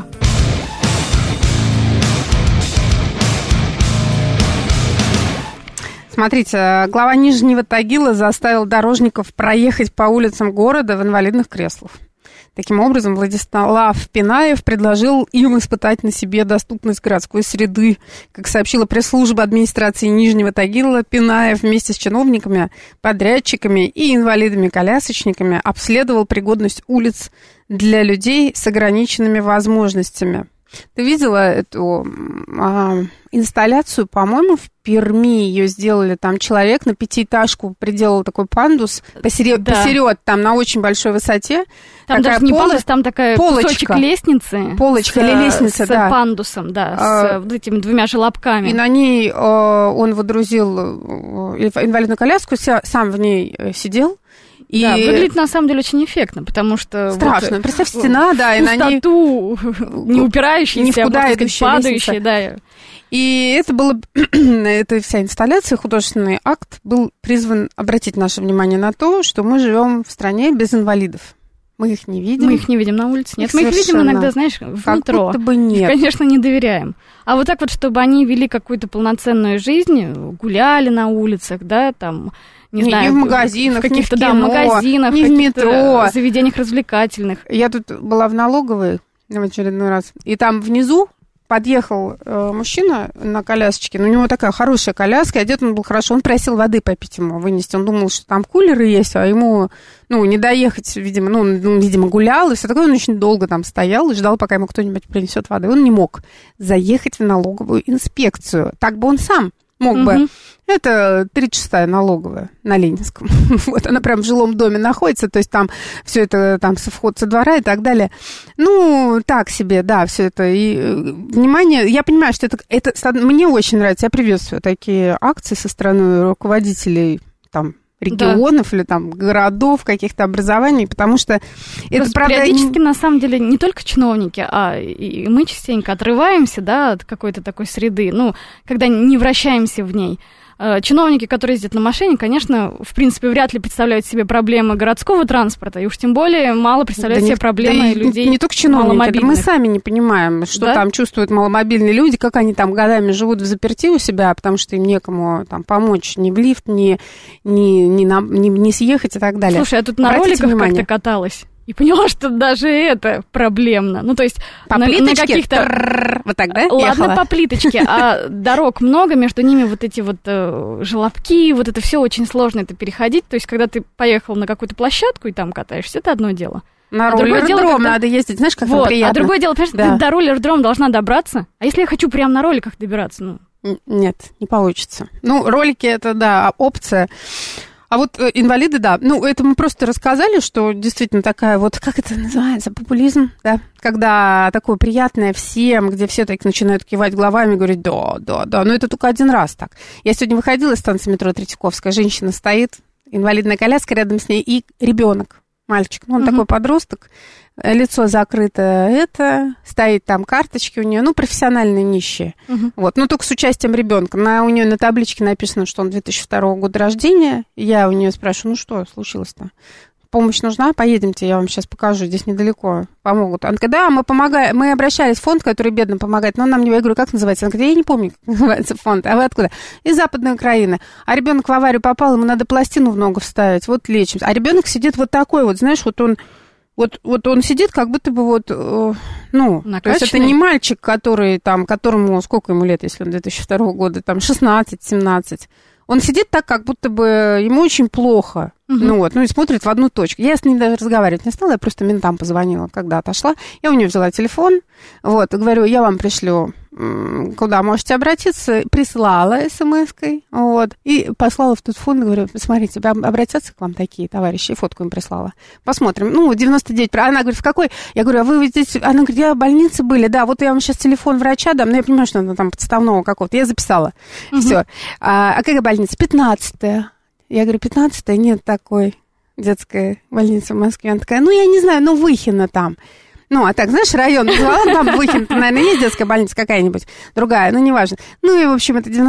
Смотрите, глава Нижнего Тагила заставил дорожников проехать по улицам города в инвалидных креслах. Таким образом, Владислав Пинаев предложил им испытать на себе доступность городской среды. Как сообщила пресс-служба администрации Нижнего Тагила, Пинаев вместе с чиновниками, подрядчиками и инвалидами-колясочниками обследовал пригодность улиц для людей с ограниченными возможностями. Ты видела эту инсталляцию, по-моему, в Перми ее сделали, там человек на пятиэтажку приделал такой пандус посеред, там на очень большой высоте. Там даже не пандус, там такая кусочек лестницы. Полочка или лестница, с пандусом, с вот этими двумя желобками. И на ней он водрузил инвалидную коляску, сам в ней сидел. И да, выглядит на самом деле очень эффектно, потому что... Страшно. Вот, представь, стена, да, и на ней... Пустоту, не упирающаяся, не вкудающаяся, падающая, да. И это было... Эта вся инсталляция, художественный акт был призван обратить наше внимание на то, что мы живем в стране без инвалидов. Мы их не видим. Мы их не видим на улице. Нет, мы их видим иногда, знаешь, в метро. Как будто бы нет. И, конечно, не доверяем. А вот так вот, чтобы они вели какую-то полноценную жизнь, гуляли на улицах, да, там... Не знаю, в магазинах, в каких-то, не в кино, магазинах, не в метро, заведениях развлекательных. Я тут была в налоговой в очередной раз, и там внизу подъехал мужчина на колясочке, у него такая хорошая коляска, одет он был хорошо, он просил воды попить ему, вынести, он думал, что там кулеры есть, а ему, не доехать, видимо, он, видимо, гулял, и все такое, он очень долго там стоял и ждал, пока ему кто-нибудь принесет воды, он не мог заехать в налоговую инспекцию, так бы он сам мог бы. Это 36-я налоговая на Ленинском. Вот она прям в жилом доме находится, то есть там все это, там вход со двора и так далее. Так себе, да, все это. И внимание, я понимаю, что это мне очень нравится, я приветствую такие акции со стороны руководителей там регионов или там городов, каких-то образований, потому что это правда... Периодически, на самом деле, не только чиновники, а и мы частенько отрываемся, да, от какой-то такой среды, когда не вращаемся в ней. Чиновники, которые ездят на машине, конечно, в принципе, вряд ли представляют себе проблемы городского транспорта, и уж тем более мало представляют себе проблемы людей не только чиновники, мы сами не понимаем, что там чувствуют маломобильные люди, как они там годами живут взаперти у себя, потому что им некому там помочь ни в лифт, ни съехать и так далее. Слушай, я тут на роликах как-то каталась. И поняла, что даже это проблемно. То есть по плиточке? На каких-то... Вот так, да? Ладно, ехала? По плиточке, а дорог много, между ними вот эти вот желобки, вот это все очень сложно это переходить. То есть, когда ты поехал на какую-то площадку и там катаешься, это одно дело. На роллер-дром надо ездить, знаешь, как приятно. А другое дело, понимаешь, ты до роллер-дрома должна добраться. А если я хочу прямо на роликах добираться? Нет, не получится. Ролики это, да, опция. А вот инвалиды, да, это мы просто рассказали, что действительно такая вот, как это называется, популизм, да, когда такое приятное всем, где все так начинают кивать головами и говорить, да, но это только один раз так. Я сегодня выходила из станции метро Третьяковская, женщина стоит, инвалидная коляска рядом с ней и ребенок, мальчик, он такой подросток, лицо закрыто, стоит там карточки у нее, профессиональные нищие. Вот, только с участием ребенка. У нее на табличке написано, что он 2002 года рождения. Я у нее спрашиваю, что случилось-то? Помощь нужна? Поедемте, я вам сейчас покажу, здесь недалеко, помогут. Она говорит, да, мы помогаем, мы обращались в фонд, который бедным помогает, но он нам не... Я говорю, как называется? Она говорит, я не помню, как называется фонд, а вы откуда? Из Западной Украины. А ребенок в аварию попал, ему надо пластину в ногу вставить, вот лечимся. А ребенок сидит вот такой вот, знаешь, вот он сидит, как будто бы то есть это не мальчик, которому, сколько ему лет, если он 2002 года, 16-17. Он сидит так, как будто бы ему очень плохо, и смотрит в одну точку. Я с ней даже разговаривать не стала, я просто ментам позвонила, когда отошла. Я у нее взяла телефон, говорю, я вам пришлю, куда можете обратиться. Прислала смс-кой, и послала в тот фонд, говорю, смотрите, обратятся к вам такие товарищи, и фотку им прислала. Посмотрим. 99%. Она говорит, в какой? Я говорю, а вы здесь... Она говорит, я в больнице были, да, вот я вам сейчас телефон врача дам, но я понимаю, что она там подставного какого-то. Я записала. Все. А какая больница? 15-я. Я говорю, 15-я? Нет такой детской больницы в Москве. Она такая, я не знаю, Выхино там. А так, знаешь, район назвала, там Выхино, наверное, есть детская больница какая-нибудь, другая, неважно. И, в общем, это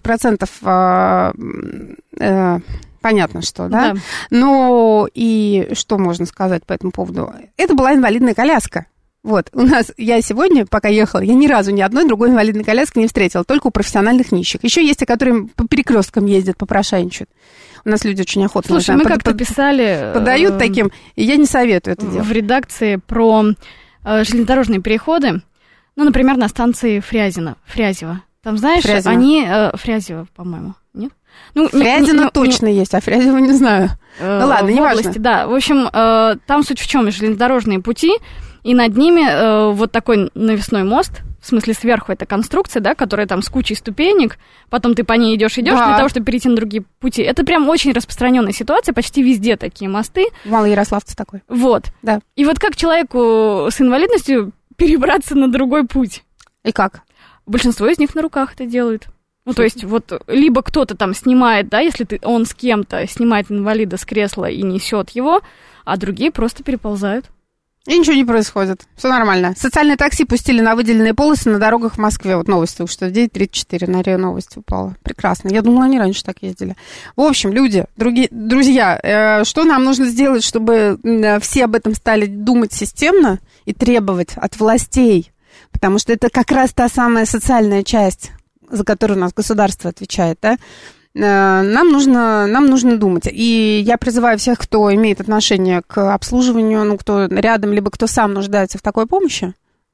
99%, понятно, что, да? И что можно сказать по этому поводу? Это была инвалидная коляска. Я сегодня, пока ехала, я ни разу ни одной другой инвалидной коляски не встретила, только у профессиональных нищих. Еще есть те, которые по перекресткам ездят, попрошайничают. У нас люди очень охотно... Слушай, мы как-то писали... Подают таким, и я не советую это делать. В редакции про железнодорожные переходы, например, на станции Фрязево. Там, знаешь, Фрязино. Они... Фрязево, по-моему, нет? Фрязино точно есть, а Фрязево не знаю. Ладно, не важно. Да, в общем, там суть в чем? Железнодорожные пути, и над ними вот такой навесной мост, в смысле сверху это конструкция, да, которая там с кучей ступенек, потом ты по ней идешь для того, чтобы перейти на другие пути. Это прям очень распространенная ситуация, почти везде такие мосты. В Малоярославце такой. Да. И как человеку с инвалидностью перебраться на другой путь? И как? Большинство из них на руках это делают. То есть либо кто-то там снимает, да, если он с кем-то снимает инвалида с кресла и несет его, а другие просто переползают. И ничего не происходит. Все нормально. Социальные такси пустили на выделенные полосы на дорогах в Москве. Новость только что в 9:34 на РИА Новости упала. Прекрасно. Я думала, они раньше так ездили. В общем, люди, друзья, что нам нужно сделать, чтобы все об этом стали думать системно и требовать от властей? Потому что это как раз та самая социальная часть, за которую у нас государство отвечает, да? Нам нужно думать. И я призываю всех, кто имеет отношение к обслуживанию, кто рядом, либо кто сам нуждается в такой помощи,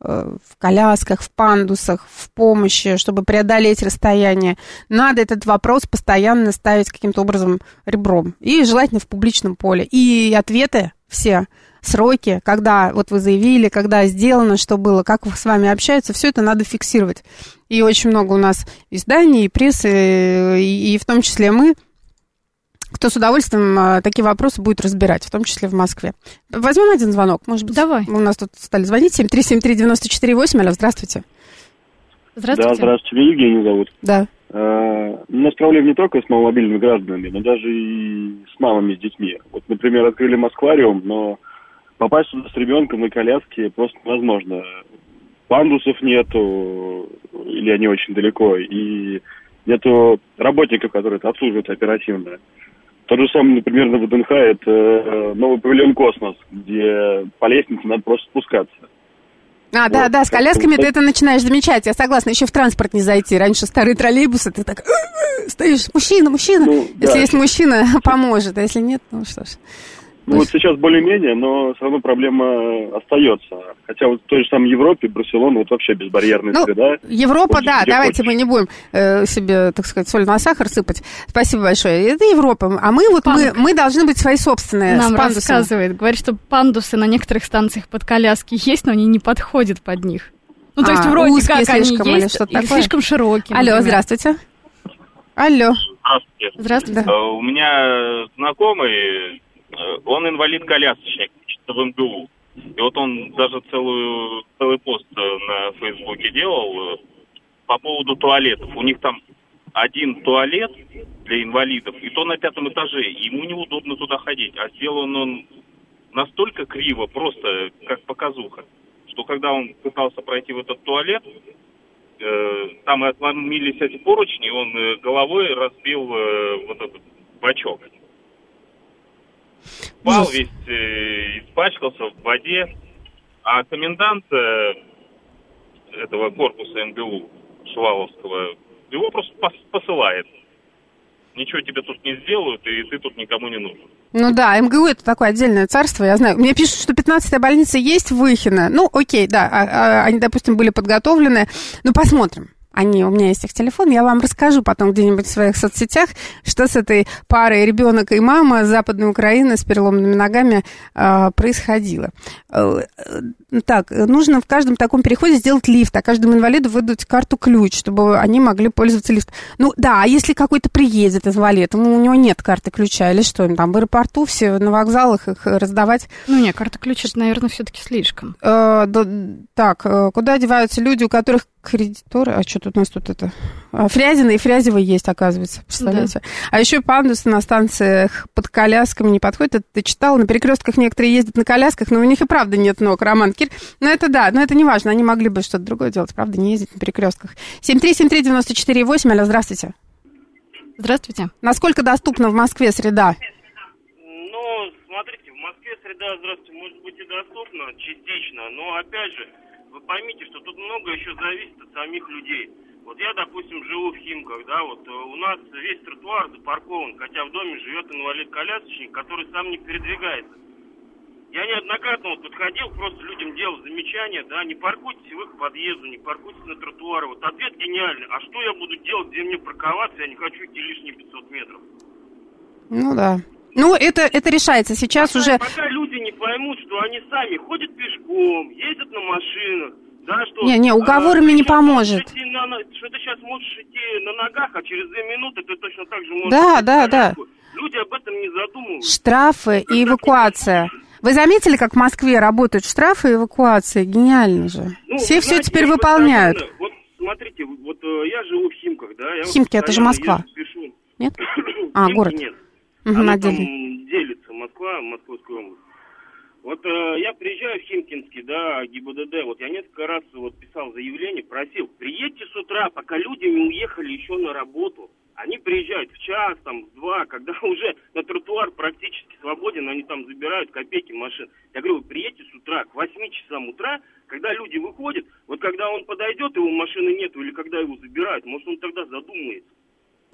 в колясках, в пандусах, в помощи, чтобы преодолеть расстояние, надо этот вопрос постоянно ставить каким-то образом ребром. И желательно в публичном поле. И ответы все, сроки, когда вот вы заявили, когда сделано, что было, как с вами общаются, все это надо фиксировать. И очень много у нас изданий, и прессы, и в том числе мы, кто с удовольствием такие вопросы будет разбирать, в том числе в Москве. Возьмем один звонок, может быть. Давай. У нас тут стали звонить. 7373948. Алло, здравствуйте. Здравствуйте. Да, здравствуйте. Меня Евгений зовут. Да. У нас проблема не только с маломобильными гражданами, но даже и с мамами с детьми. Вот, например, открыли Москвариум, но попасть туда с ребенком на коляске просто невозможно. Пандусов нету, или они очень далеко, и нету работников, которые это обслуживают оперативно. То же самое, например, на ВДНХ, это новый павильон «Космос», где по лестнице надо просто спускаться. Да, с колясками ты это начинаешь замечать, я согласна, еще в транспорт не зайти. Раньше старые троллейбусы, ты так стоишь, мужчина, если есть мужчина, поможет, а если нет, ну что ж. Вот сейчас более-менее, но все равно проблема остается. Хотя вот в той же самой Европе, Барселона, вот вообще безбарьерная среда. Европа, да, давайте мы не будем себе, так сказать, соль на сахар сыпать. Спасибо большое. Это Европа. А мы должны быть свои собственные. Нам рассказывает, говорит, что пандусы на некоторых станциях под коляски есть, но они не подходят под них. Ну, то есть вроде как они есть, или слишком широкие. Алло, здравствуйте. Алло. Здравствуйте. У меня знакомый, он инвалид-колясочник, учится в МГУ. И вот он даже целый пост на Фейсбуке делал по поводу туалетов. У них там один туалет для инвалидов, и то на 5-м этаже. Ему неудобно туда ходить. А сделан он настолько криво, просто как показуха, что когда он пытался пройти в этот туалет, там и отломились эти поручни, и он головой разбил вот этот бачок. Пал весь, испачкался в воде, а комендант этого корпуса МГУ Шуваловского его просто посылает. Ничего тебе тут не сделают, и ты тут никому не нужен. Ну да, МГУ это такое отдельное царство, я знаю. Мне пишут, что 15-я больница есть в Выхино. Ну, окей, да, они, допустим, были подготовлены. Ну, посмотрим. У меня есть их телефон, я вам расскажу потом где-нибудь в своих соцсетях, что с этой парой ребенок и мама Западной Украины с переломными ногами происходило. Так, нужно в каждом таком переходе сделать лифт, а каждому инвалиду выдать карту-ключ, чтобы они могли пользоваться лифтом. Ну да, а если какой-то приедет инвалид, у него нет карты ключа, или что, им там в аэропорту все на вокзалах их раздавать? Ну нет, карта-ключ, это, наверное, все-таки слишком. Так, куда деваются люди, у которых кредиторы, а что тут у нас тут это? Фрязино и Фрязево есть, оказывается, представляете? Да. А еще пандусы на станциях под колясками не подходят, это ты читала, на перекрестках некоторые ездят на колясках, но у них и правда нет ног, Роман Кир. Но это да, но это не важно, они могли бы что-то другое делать, правда, не ездить на перекрестках. 7373948, алло, здравствуйте. Здравствуйте. Насколько доступна в Москве среда? Ну, смотрите, в Москве среда, здравствуйте, может быть и доступна частично, но опять же, вы поймите, что тут много еще зависит от самих людей. Вот я, допустим, живу в Химках, да, вот у нас весь тротуар запаркован, хотя в доме живет инвалид-колясочник, который сам не передвигается. Я неоднократно вот подходил, просто людям делал замечания, да, не паркуйтесь в их подъезду, не паркуйтесь на тротуаре. Вот ответ гениальный. А что я буду делать, где мне парковаться, я не хочу идти лишние 500 метров. Ну да. Ну, это решается. Сейчас пока люди не поймут, что они сами ходят пешком, ездят на машинах, да, что... Не, уговорами не поможет. Что ты сейчас можешь идти на ногах, а через 2 минуты ты точно так же можешь... Да. Люди об этом не задумываются. Штрафы и эвакуация. Вы заметили, как в Москве работают штрафы и эвакуация? Гениально же. Ну, все теперь выполняют. Вот смотрите, вот я живу в Химках, да. Химки, это же Москва. Нет? Город. Нет. Угу, она отдельно. там делится, Московская область. Вот я приезжаю в Химкинский, да, ГИБДД, вот я несколько раз вот писал заявление, просил, приедьте с утра, пока люди не уехали еще на работу. Они приезжают в час, там, в 2, когда уже на тротуар практически свободен, они там забирают копейки машин. Я говорю, вы приедьте с утра, к 8 часам утра, когда люди выходят, вот когда он подойдет, его машины нету, или когда его забирают, может, он тогда задумается.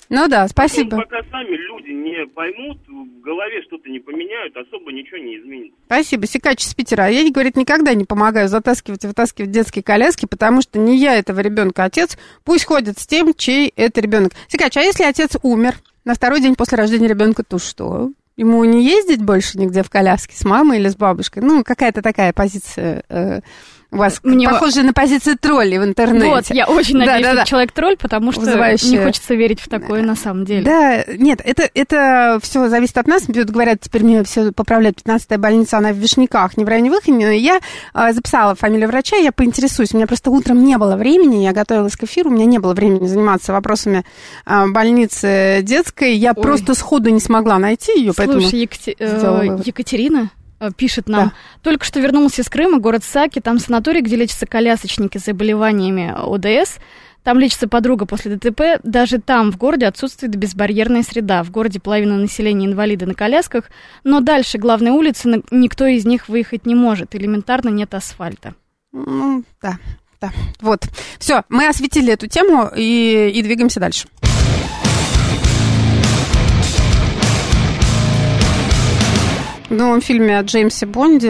Ну да, спасибо. Пока сами люди не поймут, в голове что-то не поменяют, особо ничего не изменится. Спасибо. Сикач из Питера. Я, говорит, никогда не помогаю затаскивать и вытаскивать детские коляски, потому что не я этого ребенка отец. Пусть ходит с тем, чей это ребенок. Сикач, а если отец умер на второй день после рождения ребенка, то что? Ему не ездить больше нигде в коляске с мамой или с бабушкой? Ну, какая-то такая позиция у вас, похожая на позицию троллей в интернете. Вот, я очень надеюсь, что человек-тролль, потому что не хочется верить в такое на самом деле. Да, нет, это все зависит от нас. Вот говорят, теперь мне все поправляют, 15-я больница, она в Вишняках, не в районе Выхина. Я записала фамилию врача, я поинтересуюсь. У меня просто утром не было времени, я готовилась к эфиру, у меня не было времени заниматься вопросами больницы детской. Я просто сходу не смогла найти ее, поэтому... Слушай, Екатерина пишет нам, только что вернулся из Крыма, город Саки, там санаторий, где лечатся колясочники с заболеваниями ОДС, там лечится подруга после ДТП, даже там в городе отсутствует безбарьерная среда, в городе половина населения инвалиды на колясках, но дальше главной улицы никто из них выехать не может, элементарно нет асфальта. Ну, да, вот, все, мы осветили эту тему и двигаемся дальше. В новом фильме о Джеймсом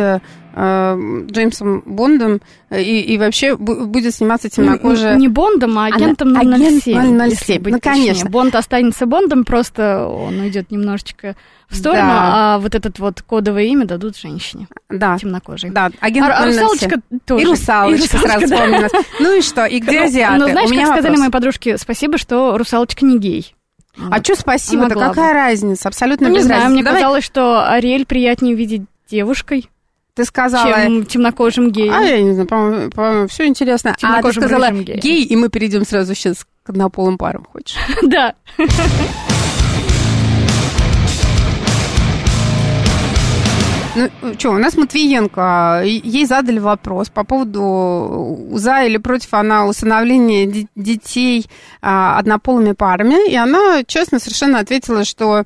Бондом и вообще будет сниматься темнокожая... Не Бондом, а агентом 007. 007. Ну, конечно. Бонд останется Бондом, просто он уйдет немножечко в сторону, а вот это вот кодовое имя дадут женщине. Да. Темнокожей. Да, агент 007. Русалочка тоже. И русалочка сразу вспомнилась. Ну и что, и где азиаты? Ну, знаешь, как сказали мои подружки, спасибо, что русалочка не гей. А что спасибо? Да какая разница? Абсолютно без разницы. Не знаю, мне казалось, что Ариэль приятнее видеть девушкой, ты сказала... чем темнокожим геем. А я не знаю, по-моему, все интересно. А ты сказала гей, и мы перейдем сразу сейчас к однополым парам. Хочешь? Да. Ну, что, у нас Матвиенко, ей задали вопрос по поводу, за или против она усыновления детей однополыми парами, и она честно совершенно ответила, что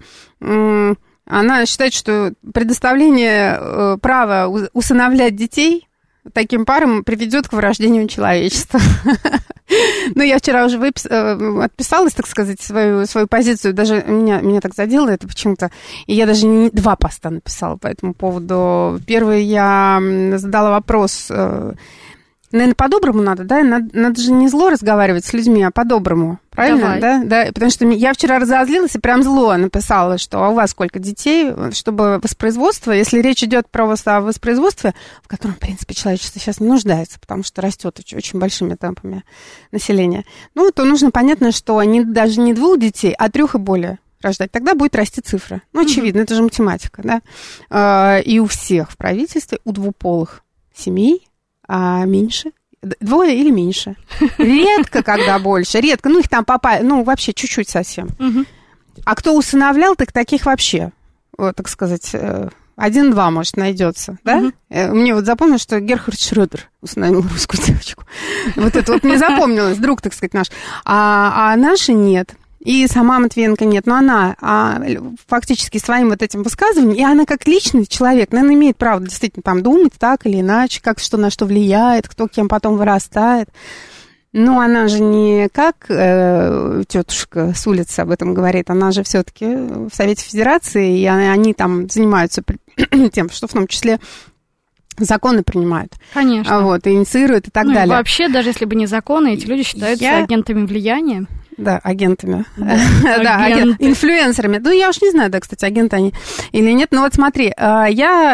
она считает, что предоставление права усыновлять детей таким парам приведет к вырождению человечества. Ну, я вчера уже отписалась, так сказать, свою позицию. Даже меня так задело это почему-то. И я даже 2 поста написала по этому поводу. Первый я задала вопрос... Наверное, по-доброму надо, да? Надо же не зло разговаривать с людьми, а по-доброму. Правильно? Да? Потому что я вчера разозлилась и прям зло написала, что у вас сколько детей, чтобы воспроизводство, если речь идет про воспроизводство, в котором, в принципе, человечество сейчас не нуждается, потому что растет очень большими темпами населения, ну, то нужно понятно, что даже не 2 детей, а 3 и более рождать. Тогда будет расти цифра. Ну, очевидно, это же математика, да? И у всех в правительстве, у двуполых семей, а меньше? 2 или меньше? Редко, когда больше. Редко. Ну, их там вообще чуть-чуть совсем. А кто усыновлял, так таких вообще, вот, так сказать, 1-2, может, найдется, да? Мне вот запомнилось, что Герхард Шрёдер усыновил русскую девочку. Вот это вот мне запомнилось, друг, так сказать, наш. А наши нет. И сама Матвиенко нет, но она фактически своим вот этим высказыванием, и она как личный человек, наверное, имеет право действительно там думать так или иначе, как что на что влияет, кто кем потом вырастает. Но она же не как тетушка с улицы об этом говорит, она же все-таки в Совете Федерации, и они там занимаются тем, что в том числе законы принимают. Конечно. Вот, и инициируют и так далее. И вообще, даже если бы не законы, эти люди считаются агентами влияния. Да, агентами. Да, инфлюенсерами. Ну, я уж не знаю, да, кстати, агенты они или нет. Но вот смотри, нашла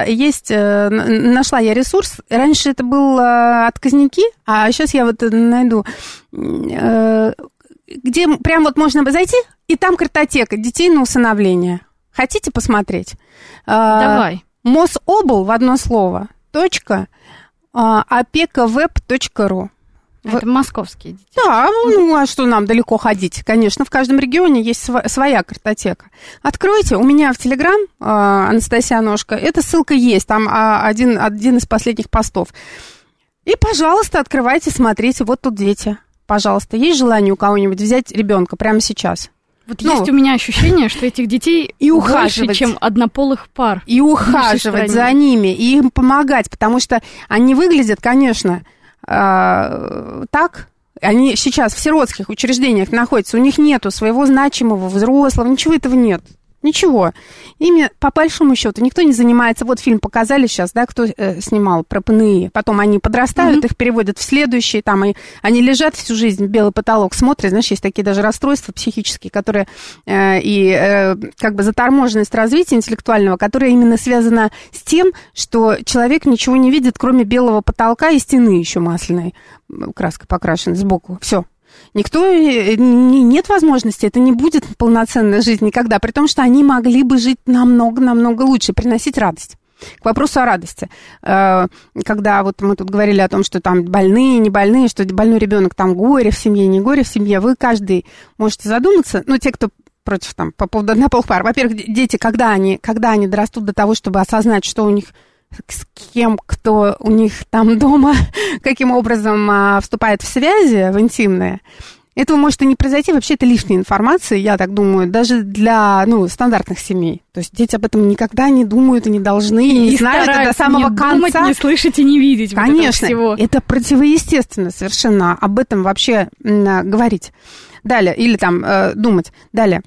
я ресурс. Раньше это был отказники, а сейчас я вот найду, где прям вот можно зайти, и там картотека детей на усыновление. Хотите посмотреть? Давай. Мособл в одно слово. .опекавеб.ру. Это московские дети. Да, ну а что нам далеко ходить? Конечно, в каждом регионе есть своя картотека. Откройте, у меня в Телеграм, Анастасия Ножка, эта ссылка есть, там один из последних постов. И, пожалуйста, открывайте, смотрите, вот тут дети. Пожалуйста, есть желание у кого-нибудь взять ребенка прямо сейчас? Вот есть у меня ощущение, что этих детей и больше, чем однополых пар. И ухаживать за ними, и им помогать, потому что они выглядят, конечно, так, они сейчас в сиротских учреждениях находятся, у них нету своего значимого взрослого, ничего этого нет. Ничего. Ими, по большому счету, никто не занимается. Вот фильм показали сейчас, да, кто снимал про ПНИ. Потом они подрастают, их переводят в следующий, там, и они лежат всю жизнь в белый потолок, смотрят. Знаешь, есть такие даже расстройства психические, которые как бы заторможенность развития интеллектуального, которая именно связана с тем, что человек ничего не видит, кроме белого потолка и стены еще масляной, краской покрашенной сбоку. Все. Нет возможности, это не будет полноценная жизнь никогда, при том, что они могли бы жить намного-намного лучше, приносить радость. К вопросу о радости. Когда вот мы тут говорили о том, что там больные, не больные, что больной ребенок, там горе в семье, не горе в семье, вы каждый можете задуматься, ну, те, кто против, там, по поводу однополых пар. Во-первых, дети, когда они дорастут до того, чтобы осознать, что у них с кем, кто у них там дома, каким образом вступает в связи, в интимные, этого может и не произойти. Вообще, это лишняя информация, я так думаю, даже для стандартных семей. То есть дети об этом никогда не думают и не должны, и не знают до самого конца. Думать, не слышать и не видеть. Конечно, вот этого всего. Это противоестественно совершенно об этом вообще говорить. Далее, или там думать. Далее.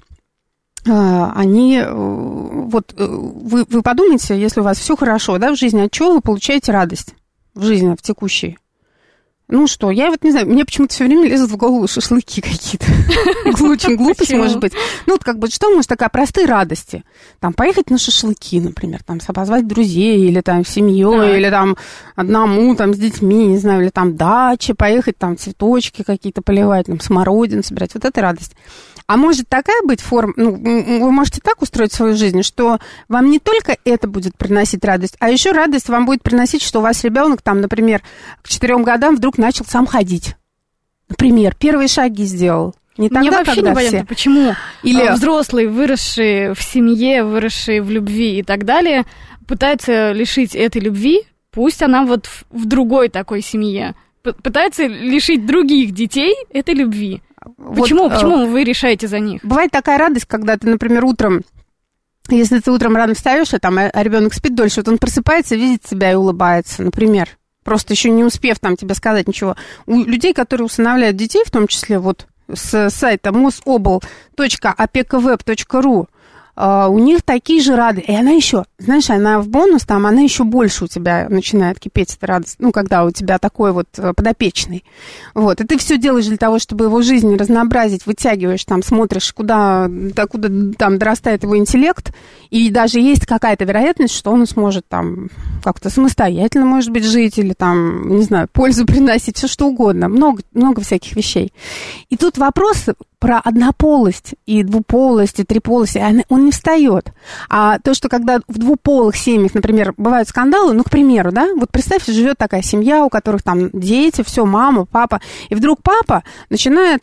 Они, вот вы подумайте, если у вас все хорошо, да, в жизни, от чего вы получаете радость в жизни, в текущей? Ну что, я вот не знаю, мне почему-то все время лезут в голову шашлыки какие-то. Очень глупость, может быть. Ну, вот как бы, что может такая простые радости? Там, поехать на шашлыки, например, там, позвать друзей, или там, семьей, или там, одному, там, с детьми, не знаю, или там, дача, поехать, там, цветочки какие-то поливать, там, смородину собирать. Вот это радость. А может такая быть форма, вы можете так устроить свою жизнь, что вам не только это будет приносить радость, а еще радость вам будет приносить, что у вас ребенок там, например, к 4 годам вдруг начал сам ходить. Например, первые шаги сделал. Не тогда, мне вообще когда непонятно, все. Почему Или взрослые, выросшие в семье, выросшие в любви и так далее, пытаются лишить этой любви, пусть она вот в другой такой семье, пытаются лишить других детей этой любви. Почему вы решаете за них? Бывает такая радость, когда ты, например, утром, если ты утром рано встаешь, а ребенок спит дольше, вот он просыпается, видит тебя и улыбается, например. Просто еще не успев там тебе сказать ничего. У людей, которые усыновляют детей, в том числе вот с сайта mosobl.opekaweb.ru, у них такие же радости. И она еще, знаешь, она в бонус, там, она еще больше у тебя начинает кипеть, эта радость. Ну, когда у тебя такой вот подопечный. Вот. И ты все делаешь для того, чтобы его жизнь разнообразить, вытягиваешь, там, смотришь, куда там дорастает его интеллект. И даже есть какая-то вероятность, что он сможет там как-то самостоятельно, может быть, жить или там, не знаю, пользу приносить, все что угодно. Много всяких вещей. И тут вопрос про однополость и двуполость, и триполость, он не встает. А то, что когда в двуполых семьях, например, бывают скандалы, ну, к примеру, да, вот представь, живет такая семья, у которых там дети, все, мама, папа, и вдруг папа начинает,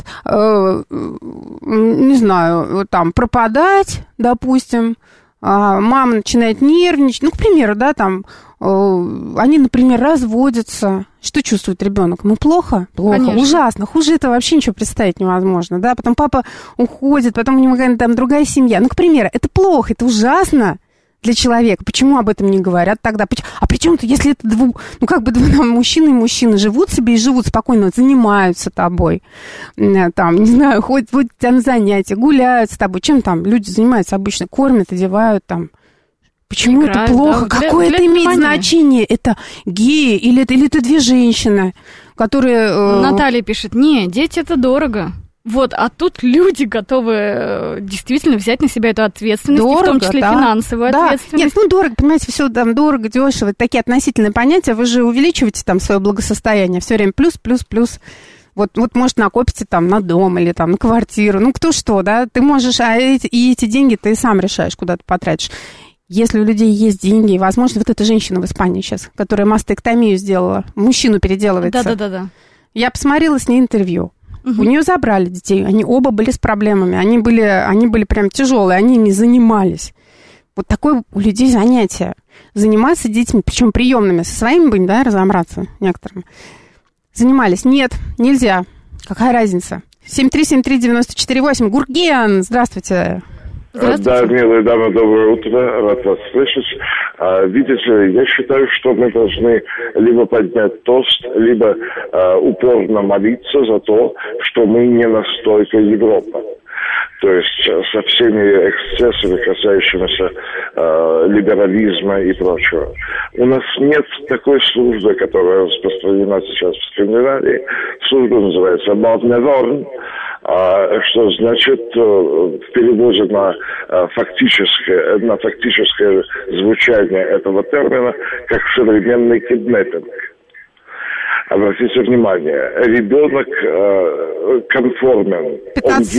не знаю, там, пропадать, допустим, мама начинает нервничать, ну, к примеру, да, там, они, например, разводятся. Что чувствует ребенок? Ну, плохо? Плохо, конечно. Ужасно. Хуже этого вообще ничего представить невозможно, да. Потом папа уходит, потом у него там другая семья. Ну, к примеру, это плохо, это ужасно для человека. Почему об этом не говорят тогда? А при чем-то, если это мужчина и мужчина живут себе и живут спокойно, занимаются тобой, там, не знаю, ходят на занятия, гуляют с тобой. Чем там люди занимаются обычно? Кормят, одевают там. Почему играют, это плохо? Да, какое это имеет значение? Это геи или это две женщины, которые... Наталья пишет, дети это дорого. Вот, а тут люди готовы действительно взять на себя эту ответственность, дорого, в том числе финансовую ответственность. Нет, дорого, понимаете, все там дорого, дешево, это такие относительные понятия, вы же увеличиваете там свое благосостояние, все время плюс. Вот может, накопите там на дом или там на квартиру, ну, кто что, да, ты можешь, эти деньги ты сам решаешь, куда ты потратишь. Если у людей есть деньги, и, возможно, вот эта женщина в Испании сейчас, которая мастектомию сделала, мужчину переделывается. Да. Я посмотрела с ней интервью. У нее забрали детей, они оба были с проблемами, они были прям тяжелые, они ими занимались. Вот такое у людей занятие. Заниматься детьми, причем приемными, со своими бы, да, разобраться некоторым. Занимались. Нет, нельзя. Какая разница? 7373948. Гурген, здравствуйте. Да, милые дамы, доброе утро, рад вас слышать. Видите, я считаю, что мы должны либо поднять тост, либо упорно молиться за то, что мы не настолько Европа. То есть со всеми эксцессами, касающимися либерализма и прочего. У нас нет такой службы, которая распространена сейчас в Скандинавии. Служба называется «Badnevården», что значит в переводе на фактическое звучание этого термина, как современный киднеппинг. Обратите внимание, ребенок конформен,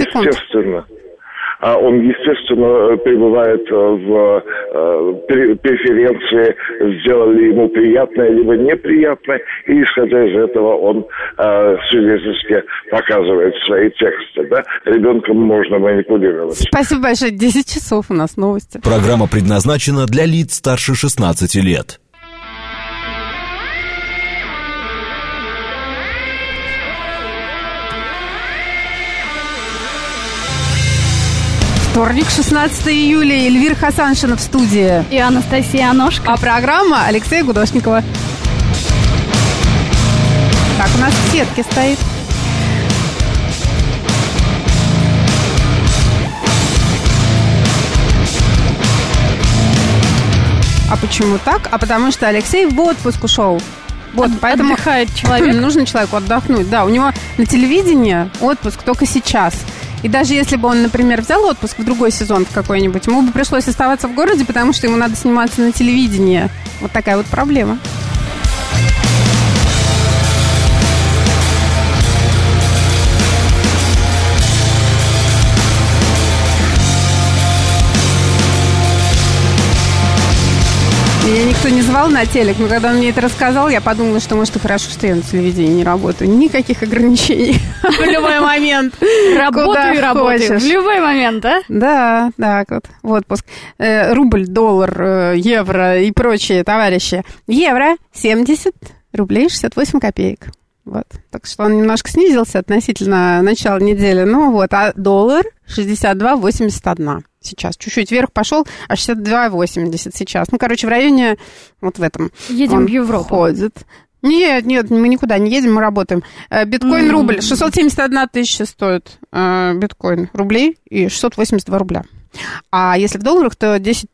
он естественно пребывает в преференции, сделали ему приятное либо неприятное, и исходя из этого он свидетельски показывает свои тексты. Да? Ребенком можно манипулировать. Спасибо большое. 10 часов у нас новости. Программа предназначена для лиц старше 16 лет. Вторник, 16 июля. Эльвира Хасаншина в студии. И Анастасия Аношка. А программа Алексея Гудошникова. Так, у нас в сетке стоит. А почему так? А потому что Алексей в отпуск ушел. Вот, поэтому отдыхает человек. Нужно человеку отдохнуть. Да, у него на телевидении отпуск только сейчас. И даже если бы он, например, взял отпуск в другой сезон в какой-нибудь, ему бы пришлось оставаться в городе, потому что ему надо сниматься на телевидении. Вот такая вот проблема. Меня никто не звал на телек, но когда он мне это рассказал, я подумала, что, может, и хорошо, что я на телевидении не работаю. Никаких ограничений в любой момент. Работаю и работаю. В любой момент, да? Да, так вот. В отпуск. Рубль, доллар, евро и прочие товарищи. Евро 70 рублей 68 копеек. Вот. Так что он немножко снизился относительно начала недели. Ну вот, а доллар 62,81. Сейчас чуть-чуть вверх пошел, а 62,80 сейчас. Ну, короче, в районе вот в этом. Едем в Европу. Ходит. Нет, мы никуда не едем, мы работаем. Биткоин, рубль. 671 тысяча стоит биткоин рублей и 682 рубля. А если в долларах, то 10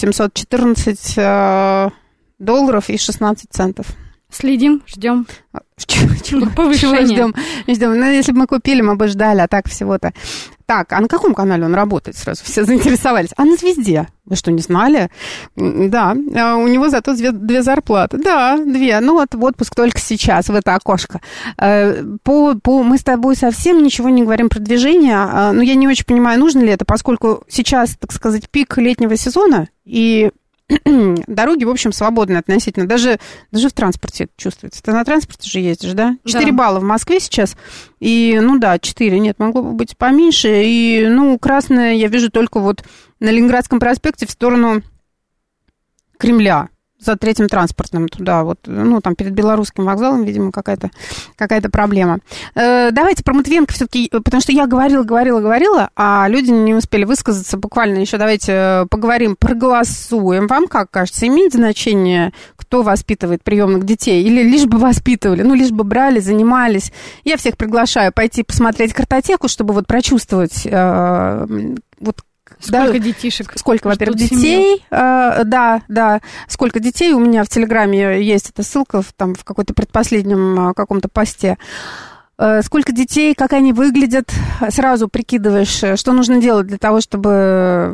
714 долларов и 16 центов. Следим, ждем. Чего ждем? Ну, если бы мы купили, мы бы ждали, а так всего-то. Так, а на каком канале он работает сразу? Все заинтересовались. А на «Звезде». Вы что, не знали? Да, у него зато две зарплаты. Да, две. Ну вот в отпуск только сейчас, в это окошко. Мы с тобой совсем ничего не говорим про движение. Но я не очень понимаю, нужно ли это, поскольку сейчас, так сказать, пик летнего сезона, и дороги, в общем, свободны относительно. Даже в транспорте это чувствуется. Ты на транспорте же ездишь, да? 4 балла в Москве сейчас. И, 4. Нет, могло бы быть поменьше. И, красное я вижу только вот на Ленинградском проспекте в сторону Кремля. За третьим транспортным туда, вот, там перед Белорусским вокзалом, видимо, какая-то проблема. Давайте про Матвиенко все-таки, потому что я говорила, а люди не успели высказаться буквально еще. Давайте поговорим, проголосуем. Вам как кажется, имеет значение, кто воспитывает приемных детей? Или лишь бы воспитывали, лишь бы брали, занимались? Я всех приглашаю пойти посмотреть картотеку, чтобы вот прочувствовать сколько детишек? Сколько, во-первых, детей. Да. Сколько детей. У меня в Телеграме есть эта ссылка в какой-то предпоследнем каком-то посте. Сколько детей, как они выглядят. Сразу прикидываешь, что нужно делать для того, чтобы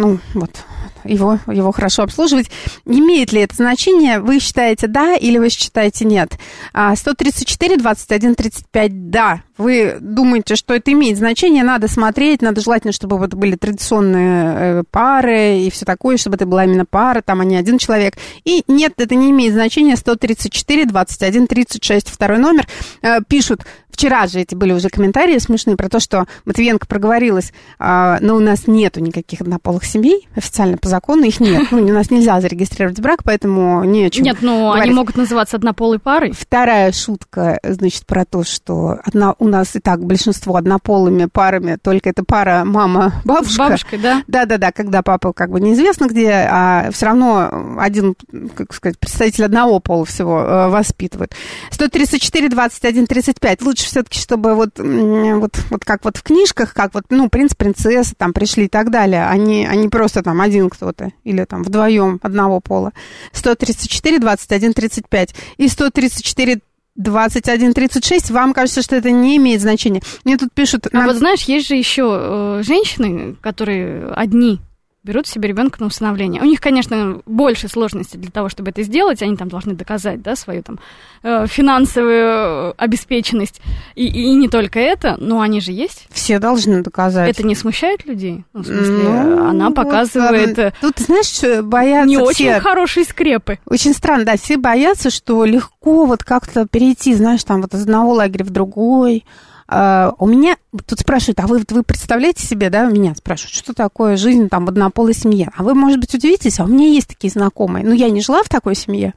его хорошо обслуживать. Имеет ли это значение? Вы считаете да или вы считаете нет? 134, 21, 35 да. Вы думаете, что это имеет значение, надо смотреть, надо желательно, чтобы вот были традиционные пары и все такое, чтобы это была именно пара, там, а не один человек. И нет, это не имеет значения. 134, 21, 36, второй номер. Пишут, вчера же эти были уже комментарии смешные про то, что Матвиенко проговорилась, но у нас нету никаких однополых семей, официально по закону их нет. У нас нельзя зарегистрировать брак, поэтому не о чем говорить. Они могут называться однополой парой. Вторая шутка, значит, про то, что у у нас и так большинство однополыми парами, только это пара мама-бабушка. С бабушкой, да? Да, когда папа как бы неизвестно где, а все равно один, как сказать, представитель одного пола всего воспитывают. 134, 21, 35. Лучше все-таки, чтобы вот как вот в книжках, как вот, ну, принц, принцесса там пришли и так далее, а не просто там один кто-то или там вдвоем одного пола. 134, 21, 35 и 134, 21, 36, вам кажется, что это не имеет значения. Мне тут пишут... А вот знаешь, есть же еще женщины, которые одни берут себе ребенка на усыновление. У них, конечно, больше сложностей для того, чтобы это сделать. Они там должны доказать, да, свою там финансовую обеспеченность. И не только это, но они же есть. Все должны доказать. Это не смущает людей? Ну, в смысле, она показывает... Вот, тут, знаешь, боятся не все. очень хорошие скрепы. Очень странно, да, все боятся, что легко вот как-то перейти, знаешь, там вот из одного лагеря в другой. У меня тут спрашивают, а вы представляете себе, да, меня спрашивают, что такое жизнь там в однополой семье? А вы, может быть, удивитесь, а у меня есть такие знакомые. Ну, я не жила в такой семье,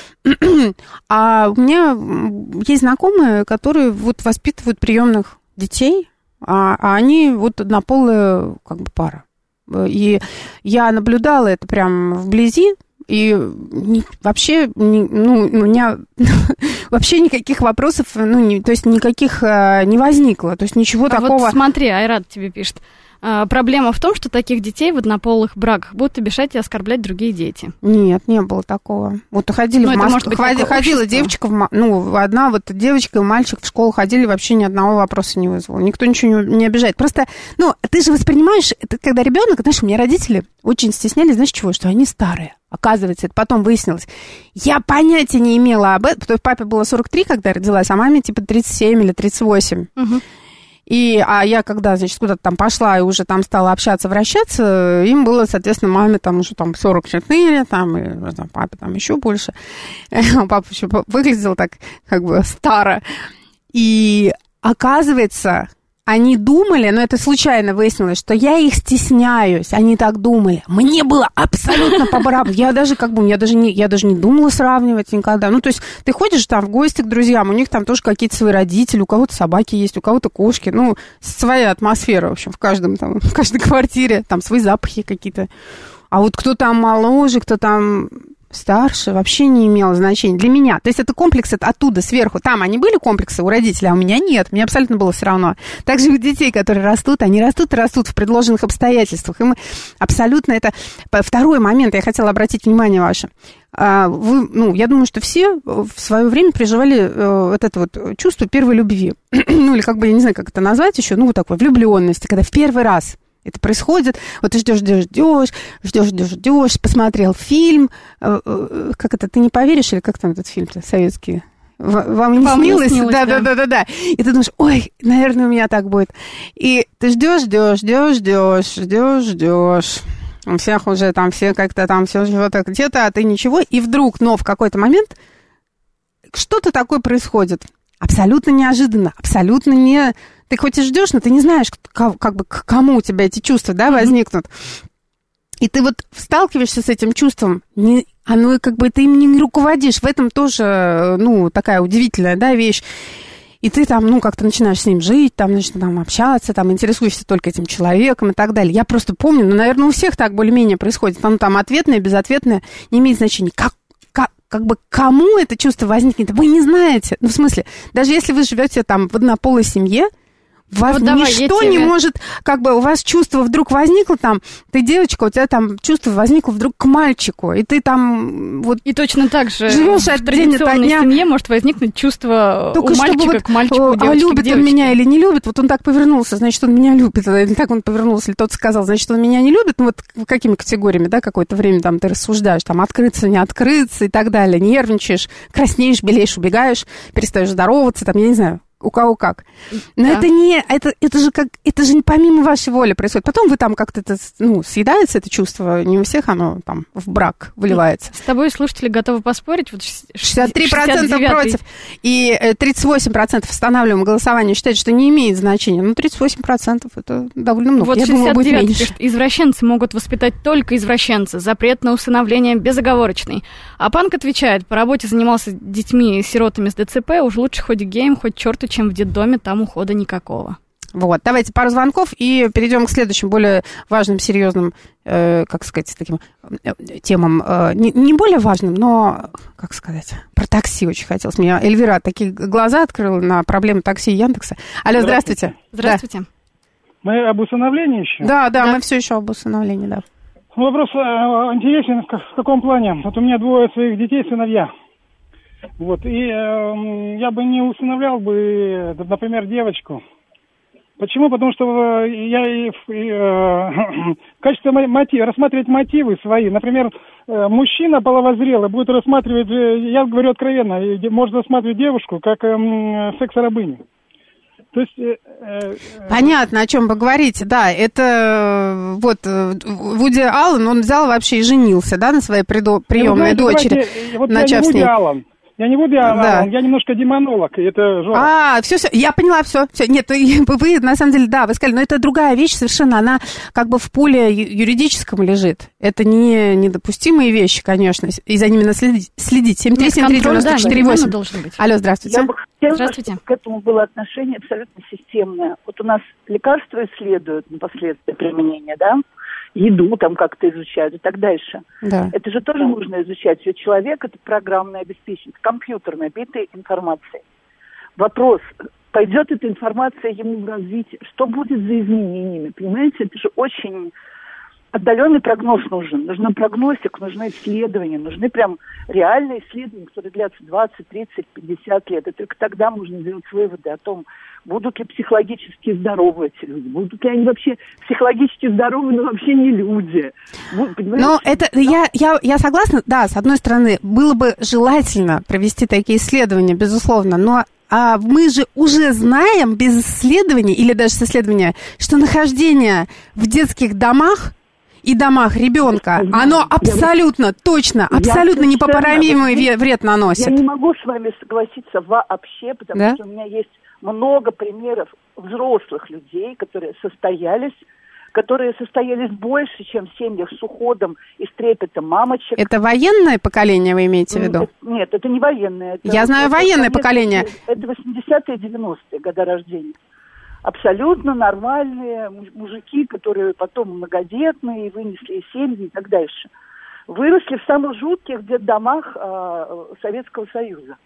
а у меня есть знакомые, которые вот воспитывают приемных детей, а они вот однополая как бы пара. И я наблюдала это прям вблизи. И вообще, у меня вообще никаких вопросов, то есть никаких не возникло, то есть ничего такого. Вот смотри, Айрат тебе пишет. Проблема в том, что таких детей в однополых браках будут обижать и оскорблять другие дети. Нет, не было такого. Вот ходили в Москву, ходила девочка, одна вот девочка и мальчик в школу ходили, вообще ни одного вопроса не вызвало. Никто ничего не обижает. Просто, ты же воспринимаешь, это когда ребенок, знаешь, у меня родители очень стеснялись, знаешь чего, что они старые. Оказывается, это потом выяснилось. Я понятия не имела об этом, потому что папе было 43, когда я родилась, а маме типа 37 или 38. Угу. А я когда, значит, куда-то там пошла и уже там стала общаться, вращаться, им было, соответственно, маме там уже там 44, там, и там, папе там еще больше. Папа еще выглядел так как бы старо. И оказывается, они думали, но это случайно выяснилось, что я их стесняюсь. Они так думали. Мне было абсолютно по барабану. Я даже не думала сравнивать никогда. Ну, то есть ты ходишь там в гости к друзьям, у них там тоже какие-то свои родители, у кого-то собаки есть, у кого-то кошки. Ну, своя атмосфера, в общем, в каждой квартире. Там свои запахи какие-то. А вот кто там моложе, кто там старше, вообще не имело значения для меня. То есть это комплекс оттуда, сверху. Там они были комплексы у родителей, а у меня нет. Мне абсолютно было все равно. Также у детей, которые растут, они растут и растут в предложенных обстоятельствах. И мы абсолютно это... Второй момент, я хотела обратить внимание ваше. Вы, я думаю, что все в свое время переживали вот это вот чувство первой любви. Или как бы, я не знаю, как это назвать еще, вот такой влюбленности, когда в первый раз это происходит, вот ты ждешь, посмотрел фильм, как это, ты не поверишь, или как там этот фильм-то советский? Вам не снилось? Да. И ты думаешь, ой, наверное, у меня так будет. И ты ждешь. У всех уже там все как-то там все что-то где-то, а ты ничего. И вдруг, в какой-то момент что-то такое происходит. Абсолютно неожиданно, абсолютно не... Ты хоть и ждешь, но ты не знаешь, как бы к кому у тебя эти чувства, да, возникнут. И ты вот сталкиваешься с этим чувством, оно как бы ты им не руководишь. В этом тоже, такая удивительная, да, вещь. И ты там, как-то начинаешь с ним жить, там, значит, там общаться, там, интересуешься только этим человеком и так далее. Я просто помню, наверное, у всех так более-менее происходит. Там ответное, безответное, не имеет значения. Как бы кому это чувство возникнет, вы не знаете. В смысле, даже если вы живете там в однополой семье, вас ничто не может, как бы у вас чувство вдруг возникло там, ты девочка, у тебя там чувство возникло вдруг к мальчику, и ты там вот... И точно так же живешь в традиционной семье может возникнуть чувство только у мальчика к мальчику, у девочки любит к девочке. Он меня или не любит, вот он так повернулся, значит, он меня любит, или так он повернулся, или тот сказал, значит, он меня не любит, вот какими категориями, да, какое-то время там ты рассуждаешь, там, открыться, не открыться и так далее, нервничаешь, краснеешь, белеешь, убегаешь, перестаешь здороваться, там, я не знаю, у кого как. Но это же помимо вашей воли происходит. Потом вы там как-то съедается это чувство, не у всех оно там в брак выливается. С тобой слушатели готовы поспорить. Вот 63% против и 38% останавливаем голосование, считают, что не имеет значения. 38% это довольно много. Вот я думала, будет меньше. Пишет, извращенцы могут воспитать только извращенцы. Запрет на усыновление безоговорочный. А Панк отвечает, по работе занимался детьми-сиротами с ДЦП, уж лучше хоть геем, хоть черту, чем в детдоме, там ухода никакого. Вот, давайте пару звонков и перейдем к следующим, более важным, серьезным, таким темам. Не более важным, но, про такси очень хотелось. Мне Эльвира такие глаза открыла на проблемы такси и Яндекса. Алло, здравствуйте. Здравствуйте. Да. Мы об усыновлении еще? Да, мы все еще об усыновлении, да. Вопрос интересен, в каком плане. Вот у меня 2 своих детей, сыновья. Вот, и я бы не усыновлял бы, например, девочку. Почему? Потому что я в качестве рассматривать мотивы свои. Например, мужчина половозрелый будет рассматривать, я говорю откровенно, может рассматривать девушку как секс-рабыню. То есть... Понятно, о чем вы говорите, да, это вот Вуди Аллен, он взял вообще и женился, да, на своей приемной дочери, начав с ней. Я не буду, я немножко демонолог, и это жестко. Все, я поняла, все. Нет, вы, на самом деле, да, вы сказали, но это другая вещь совершенно, она как бы в поле юридическом лежит. Это не недопустимые вещи, конечно, и за ними надо следить. 7373948. Алло, здравствуйте. Я бы хотела, чтобы к этому было отношение абсолютно системное. Вот у нас лекарства исследуют на последствия применения, да? Еду там как-то изучают и так дальше. Да. Это же тоже нужно изучать. Ведь человек – это программное обеспечение, компьютерное, битой информацией. Вопрос, пойдет эта информация ему в развитие, что будет за изменениями, понимаете? Это же очень отдаленный прогноз нужен. Нужен прогностик, нужны исследования, нужны прям реальные исследования, которые длятся 20, 30, 50 лет. И только тогда можно делать выводы о том, будут ли психологически здоровы эти люди, будут ли они вообще психологически здоровы, но вообще не люди. Ну, это я согласна, да, с одной стороны, было бы желательно провести такие исследования, безусловно, но мы же уже знаем без исследований, или даже с исследования, что нахождение в детских домах и домах ребенка, оно абсолютно точно, абсолютно непоправимый вред наносит. Я не могу с вами согласиться вообще, потому что у меня есть много примеров взрослых людей, которые состоялись больше, чем в семьях с уходом и с трепетом мамочек. Это военное поколение, вы имеете в виду? Нет, это не военное. Я знаю военное поколение. Это 80-е, 90-е годы рождения. Абсолютно нормальные мужики, которые потом многодетные, вынесли из семьи и так дальше. Выросли в самых жутких детдомах Советского Союза.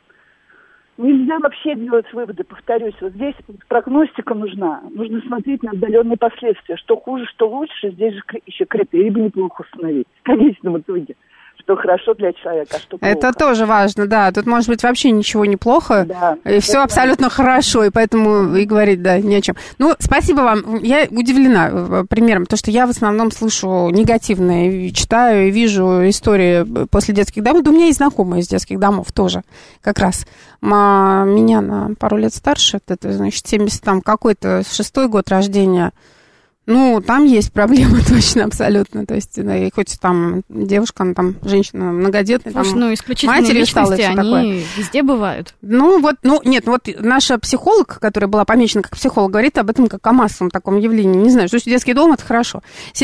Нельзя вообще делать выводы, повторюсь. Вот здесь прогностика нужна. Нужно смотреть на отдаленные последствия. Что хуже, что лучше. Здесь же еще критерии бы неплохо установить. В конечном итоге. Что хорошо для человека, а что плохо. Это тоже важно, да. Тут может быть вообще ничего не плохо. Да, и все абсолютно хорошо. И поэтому и говорить, да, не о чем. Ну, спасибо вам. Я удивлена примером. Потому что я в основном слышу негативные. Читаю и вижу истории после детских домов. Да у меня есть знакомые из детских домов тоже. Как раз. Меня на пару лет старше. Это, значит, 70 там какой-то 6-й год рождения. Ну, там есть проблемы точно, абсолютно. То есть, да, и хоть там девушка, она там женщина многодетная, слушай, там исключительные матерью стала, личности, они такое. Везде бывают. Вот наша психолог, которая была помечена как психолог, говорит об этом как о массовом таком явлении. Не знаю, что детский дом, это хорошо.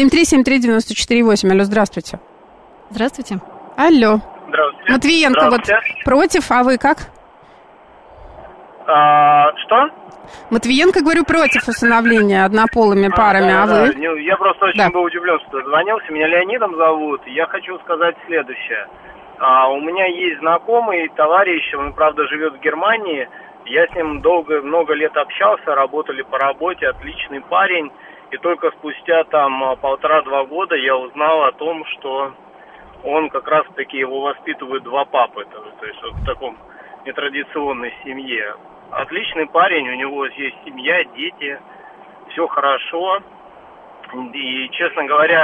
7373948. Алло, здравствуйте. Здравствуйте. Алло. Здравствуйте. Матвиенко вот против, а вы как? Что? Матвиенко, говорю, против усыновления однополыми парами, а вы? Я просто очень был удивлен, что дозвонился. Меня Леонидом зовут. Я хочу сказать следующее. У меня есть знакомый товарищ, он, правда, живет в Германии. Я с ним много лет общался, работали по работе, отличный парень. И только спустя там 1,5-2 года я узнал о том, что он как раз-таки его воспитывают 2 папы. То есть вот в таком нетрадиционной семье. Отличный парень, у него есть семья, дети, все хорошо. И, честно говоря...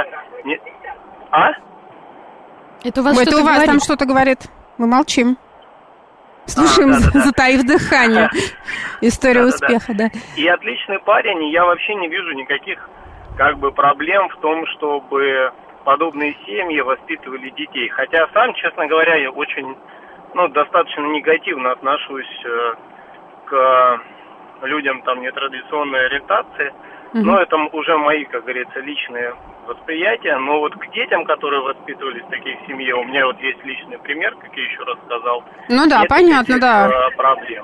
Это у вас, это у вас там что-то говорит? Мы молчим. Слушаем, затаив дыхание. История успеха, да. И отличный парень, и я вообще не вижу никаких проблем в том, чтобы подобные семьи воспитывали детей. Хотя сам, честно говоря, я очень, достаточно негативно отношусь к людям там нетрадиционной ориентации, но это уже мои, как говорится, личные восприятия. Но вот к детям, которые воспитывались в таких семьях, у меня вот есть личный пример, как я еще раз сказал. Ну да, понятно, да. Проблем.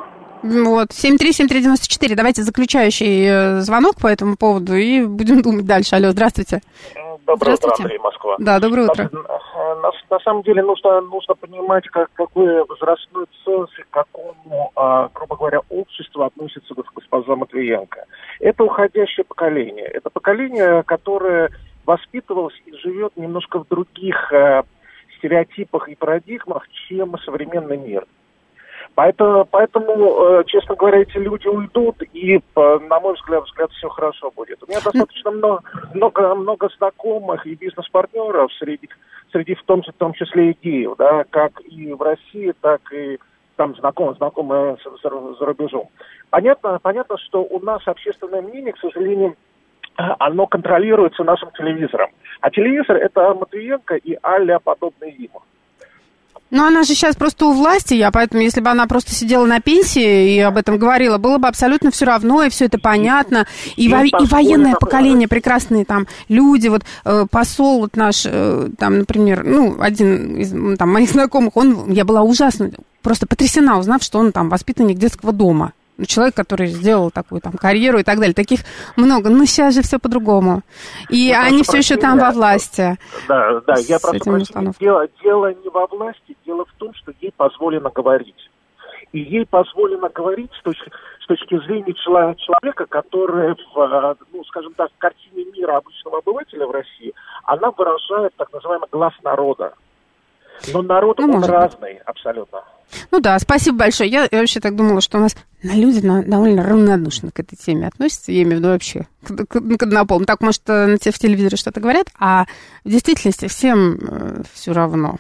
Вот, 7373948. Давайте заключающий звонок по этому поводу и будем думать дальше. Алло, здравствуйте. Доброе утро, Андрей, Москва. Да, доброе утро. На самом деле нужно понимать, какой возрастной ценз и к какому, грубо говоря, обществу относится госпожа Матвиенко. Это уходящее поколение. Это поколение, которое воспитывалось и живет немножко в других стереотипах и парадигмах, чем современный мир. Поэтому, честно говоря, эти люди уйдут, и, на мой взгляд, все хорошо будет. У меня достаточно много знакомых и бизнес-партнеров среди в том числе и геев, да, как и в России, так и там знакомые за рубежом. Понятно, что у нас общественное мнение, к сожалению, оно контролируется нашим телевизором. А телевизор – это Матвиенко и а-ля подобные ему. Ну, она же сейчас просто у власти, поэтому, если бы она просто сидела на пенсии и об этом говорила, было бы абсолютно все равно, и все это понятно. И военное поколение, прекрасные там люди, вот посол вот наш, там, например, один из там, моих знакомых, я была ужасно, просто потрясена, узнав, что он там воспитанник детского дома. Человек, который сделал такую там карьеру и так далее. Таких много. Но сейчас же все по-другому. И они все еще там во власти. Да, я прошу прощения. Дело не во власти, дело в том, что ей позволено говорить. И ей позволено говорить с точки зрения человека, который, скажем так, в картине мира обычного обывателя в России, она выражает так называемый глаз народа. Но народ, он разный абсолютно. Ну да, спасибо большое. Я вообще так думала, что у нас люди довольно равнодушно к этой теме относятся. Я имею в виду вообще к однополым. Так, может, в телевизоре что-то говорят, а в действительности всем все равно.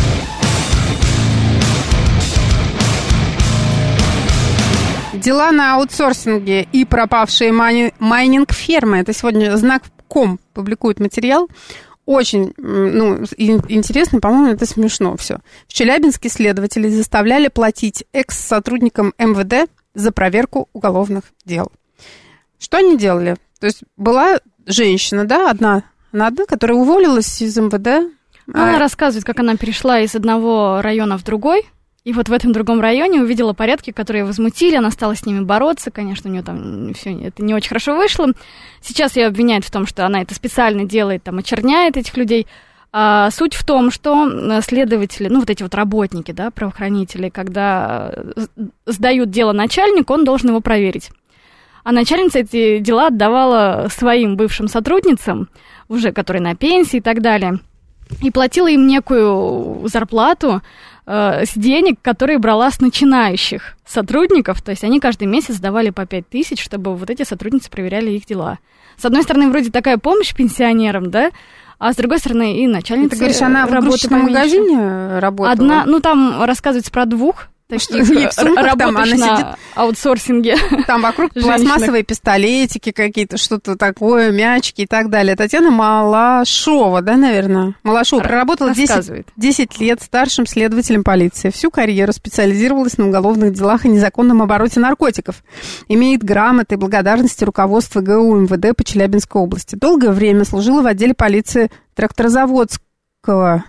Дела на аутсорсинге и пропавшие майнинг-фермы. Это сегодня Знак.ком публикует материал. Очень, интересно, по-моему, это смешно все. В Челябинске следователи заставляли платить экс-сотрудникам МВД за проверку уголовных дел. Что они делали? То есть была женщина, да, одна, которая уволилась из МВД. Она рассказывает, как она перешла из одного района в другой. И вот в этом другом районе увидела порядки, которые возмутили, она стала с ними бороться, конечно, у нее там все это не очень хорошо вышло. Сейчас ее обвиняют в том, что она это специально делает, там, очерняет этих людей. А суть в том, что следователи, вот эти вот работники, да, правоохранители, когда сдают дело начальнику, он должен его проверить. А начальница эти дела отдавала своим бывшим сотрудницам, уже которые на пенсии и так далее, и платила им некую зарплату с денег, которые брала с начинающих сотрудников. То есть они каждый месяц давали по 5000, чтобы вот эти сотрудницы проверяли их дела. С одной стороны, вроде такая помощь пенсионерам, да, а с другой стороны, и начальница. Ты говоришь, она в игрушечном магазине работала? Одна, там рассказывается про двух таких работающих на аутсорсинге. Там вокруг пластмассовые пистолетики какие-то, что-то такое, мячики и так далее. Татьяна Малашова, да, наверное? Малашова проработала 10 лет старшим следователем полиции. Всю карьеру специализировалась на уголовных делах и незаконном обороте наркотиков. Имеет грамоты и благодарности руководства ГУ МВД по Челябинской области. Долгое время служила в отделе полиции Тракторозаводского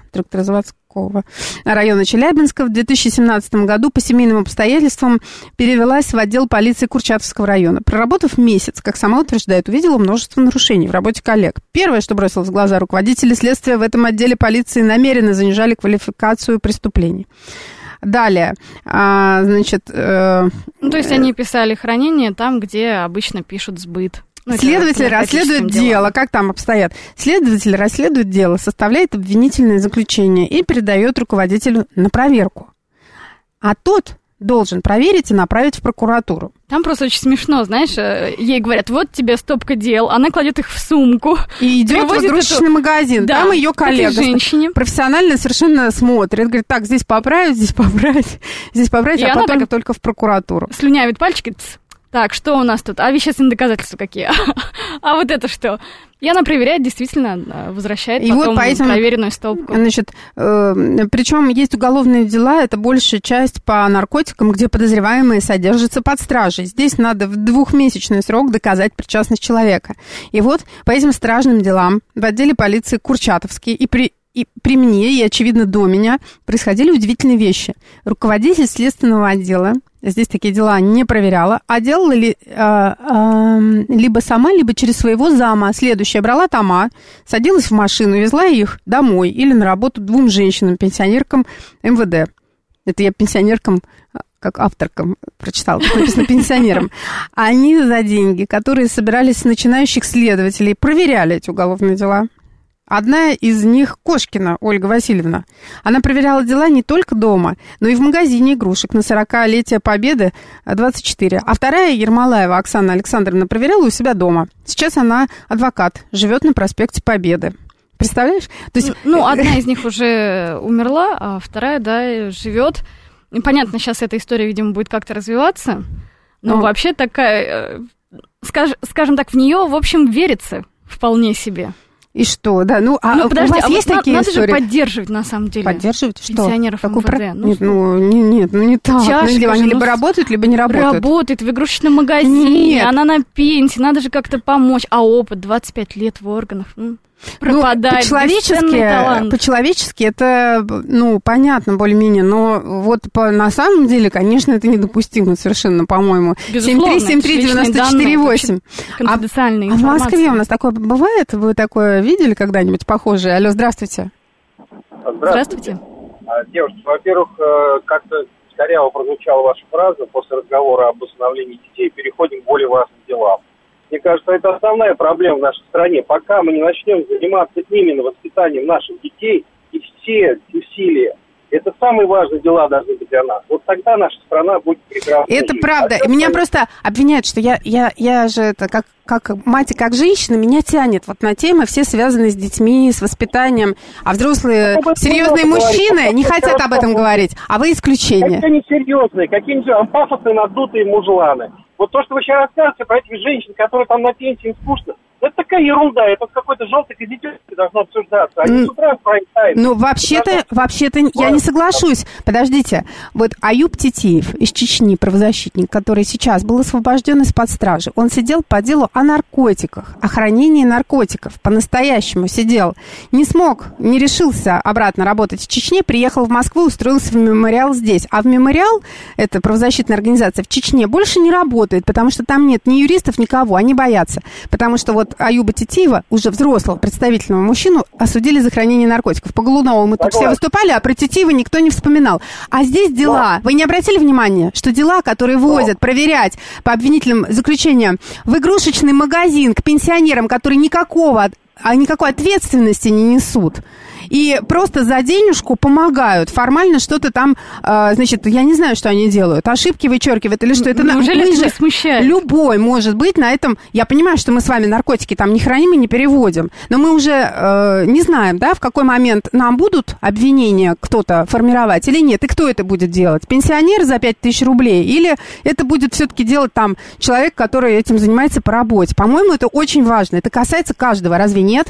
района Челябинска. В 2017 году по семейным обстоятельствам перевелась в отдел полиции Курчатовского района. Проработав месяц, как сама утверждает, увидела множество нарушений в работе коллег. Первое, что бросилось в глаза, руководители следствия в этом отделе полиции намеренно занижали квалификацию преступлений. Далее, то есть они писали хранение там, где обычно пишут сбыт. Следователь расследует дело. Как там обстоят? Следователь расследует дело, составляет обвинительное заключение и передает руководителю на проверку. А тот должен проверить и направить в прокуратуру. Там просто очень смешно, знаешь, ей говорят, вот тебе стопка дел, она кладет их в сумку. И идет в игрушечный магазин. Да, там ее коллега профессионально совершенно смотрит. Говорит, так, здесь поправить, здесь поправить, а потом только в прокуратуру. Слюнявит пальчики. Так, что у нас тут? А вещественные доказательства какие? А вот это что? И она проверяет, действительно, возвращает и потом вот проверенную стопку. Причем есть уголовные дела, это большая часть по наркотикам, где подозреваемые содержатся под стражей. Здесь надо в 2-месячный срок доказать причастность человека. И вот по этим стражным делам в отделе полиции Курчатовский и при мне, и, очевидно, до меня, происходили удивительные вещи. Руководитель следственного отдела здесь такие дела не проверяла, а делала ли либо сама, либо через своего зама. Следующее, брала тома, садилась в машину, везла их домой или на работу 2 женщинам, пенсионеркам МВД. Это я пенсионеркам, как авторкам прочитала, тут написано пенсионерам. Они за деньги, которые собирались с начинающих следователей, проверяли эти уголовные дела. Одна из них Кошкина Ольга Васильевна. Она проверяла дела не только дома, но и в магазине игрушек на 40-летие Победы 24. А вторая, Ермолаева Оксана Александровна, проверяла у себя дома. Сейчас она адвокат, живет на проспекте Победы. Представляешь? То есть... Ну, одна из них уже умерла, а вторая, да, живет. Понятно, сейчас эта история, видимо, будет как-то развиваться. Но вообще такая, скажем так, в нее, в общем, верится вполне себе. И что, да, подожди, у вас есть такие надо истории? Надо же поддерживать, на самом деле. Поддерживать что? Пенсионеров МВД. Нет, не так. Чашка, они либо работают, либо не работают. Работает в игрушечном магазине, она на пенсии, надо же как-то помочь. А опыт 25 лет в органах, пропадает. По-человечески это, понятно более-менее, но вот на самом деле, конечно, это недопустимо совершенно, по-моему. 7373948. Конфиденциальная информация. А в Москве у нас такое бывает? Вы такое видели когда-нибудь похожее? Алло, здравствуйте. Здравствуйте. Девушка, во-первых, как-то коряво прозвучала ваша фраза после разговора об усыновлении детей. Переходим к более важным делам. Мне кажется, это основная проблема в нашей стране. Пока мы не начнем заниматься именно воспитанием наших детей, и все усилия, это самые важные дела должны быть для нас. Вот тогда наша страна будет прекрасна. Это правда. Меня просто обвиняют, что я же это как мать и как женщина, меня тянет вот на темы, все связанные с детьми, с воспитанием. А взрослые, серьезные мужчины не хотят об этом говорить, а вы исключение. Какие они серьезные, какие-нибудь пафосные, надутые мужланы. Вот то, что вы сейчас рассказываете про этих женщин, которые там на пенсии, им скучно, это такая ерунда, это какой-то желтой газетёркой должно обсуждаться. Они с утра в прайм-тайм. Ну, вообще-то, я не соглашусь. Подождите. Вот Аюб Титиев из Чечни, правозащитник, который сейчас был освобожден из-под стражи, он сидел по делу о наркотиках, о хранении наркотиков. По-настоящему сидел. Не смог, не решился обратно работать в Чечне, приехал в Москву, устроился в мемориал здесь. А в мемориал, это правозащитная организация, в Чечне больше не работает, потому что там нет ни юристов, никого, они боятся. Потому что вот Аюба Титиева, уже взрослого представительного мужчину, осудили за хранение наркотиков. По Голунову мы тут все выступали, а про Титиева никто не вспоминал. А здесь дела. Вы не обратили внимания, что дела, которые возят проверять по обвинительным заключениям в игрушечный магазин к пенсионерам, которые никакой ответственности не несут, и просто за денежку помогают. Формально что-то там, значит, я не знаю, что они делают. Ошибки вычеркивают или что. Это неужели это не смущает? Любой может быть на этом. Я понимаю, что мы с вами наркотики там не храним и не переводим. Но мы уже не знаем, да, в какой момент нам будут обвинения кто-то формировать или нет. И кто это будет делать? Пенсионер за 5000 рублей? Или это будет все-таки делать там человек, который этим занимается по работе? По-моему, это очень важно. Это касается каждого. Разве нет?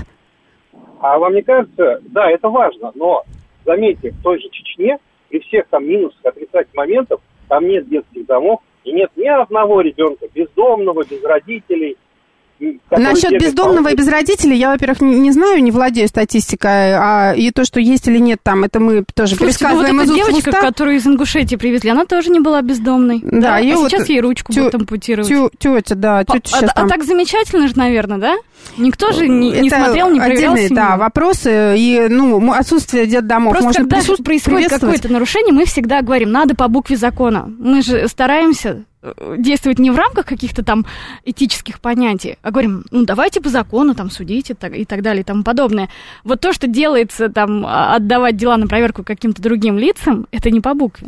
А вам не кажется, да, это важно, но заметьте, в той же Чечне, при всех там минусах, отрицательных моментов, там нет детских домов, и нет ни одного ребенка бездомного, без родителей. Насчет бездомного и без родителей я, во-первых, не знаю, не владею статистикой, и то, что есть или нет там, это мы тоже пересказываем из уст в уста. Девочка, которую из Ингушетии привезли, она тоже не была бездомной. Да, сейчас ей ручку будут ампутировать. Тетя, да. А так замечательно же, наверное, да? Никто же не смотрел, не проверял семью. Да, вопросы и, отсутствие детдомов. Просто когда происходит какое-то нарушение, мы всегда говорим, надо по букве закона. Мы же стараемся действовать не в рамках каких-то там этических понятий, а говорим, давайте по закону там судить и так далее и тому подобное. Вот то, что делается там, отдавать дела на проверку каким-то другим лицам, это не по букве.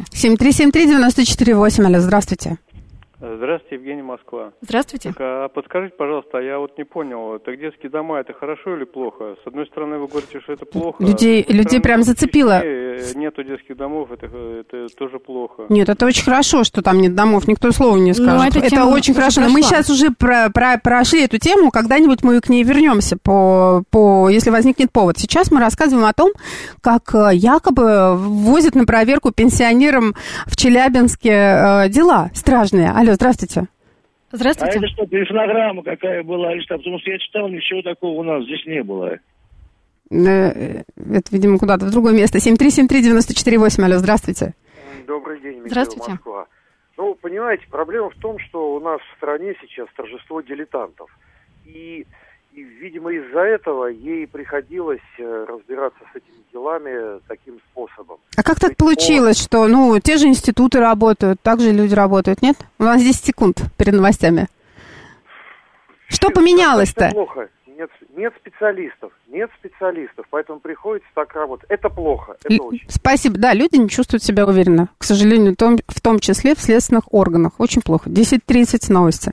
7373948, алло, здравствуйте. Здравствуйте, Евгений, Москва. Здравствуйте. Так, а подскажите, пожалуйста, я вот не понял, так детские дома это хорошо или плохо? С одной стороны, вы говорите, что это плохо. Людей прям зацепило. Нету детских домов, это тоже плохо. Нет, это очень хорошо, что там нет домов, никто слова не скажет. Это очень хорошо. Но мы сейчас уже прошли эту тему, когда-нибудь мы к ней вернемся, если возникнет повод. Сейчас мы рассказываем о том, как якобы ввозят на проверку пенсионерам в Челябинске дела стражные. Алло, здравствуйте. Здравствуйте. А это что, перефонограмма какая была, или что? Потому что я читал, ничего такого у нас здесь не было. Это, видимо, куда-то в другое место. 7373948, алло, здравствуйте. Добрый день, Михаил, здравствуйте. Москва. Ну, понимаете, проблема в том, что у нас в стране сейчас торжество дилетантов. И видимо, из-за этого ей приходилось разбираться с этими делами таким способом. А как так получилось, что, те же институты работают, так же люди работают, нет? У нас 10 секунд перед новостями. Что поменялось-то? Плохо. Нет специалистов, поэтому приходится так работать. Это плохо, это очень. Спасибо. Да, люди не чувствуют себя уверенно, к сожалению, в том числе в следственных органах. Очень плохо. 10:30 новости.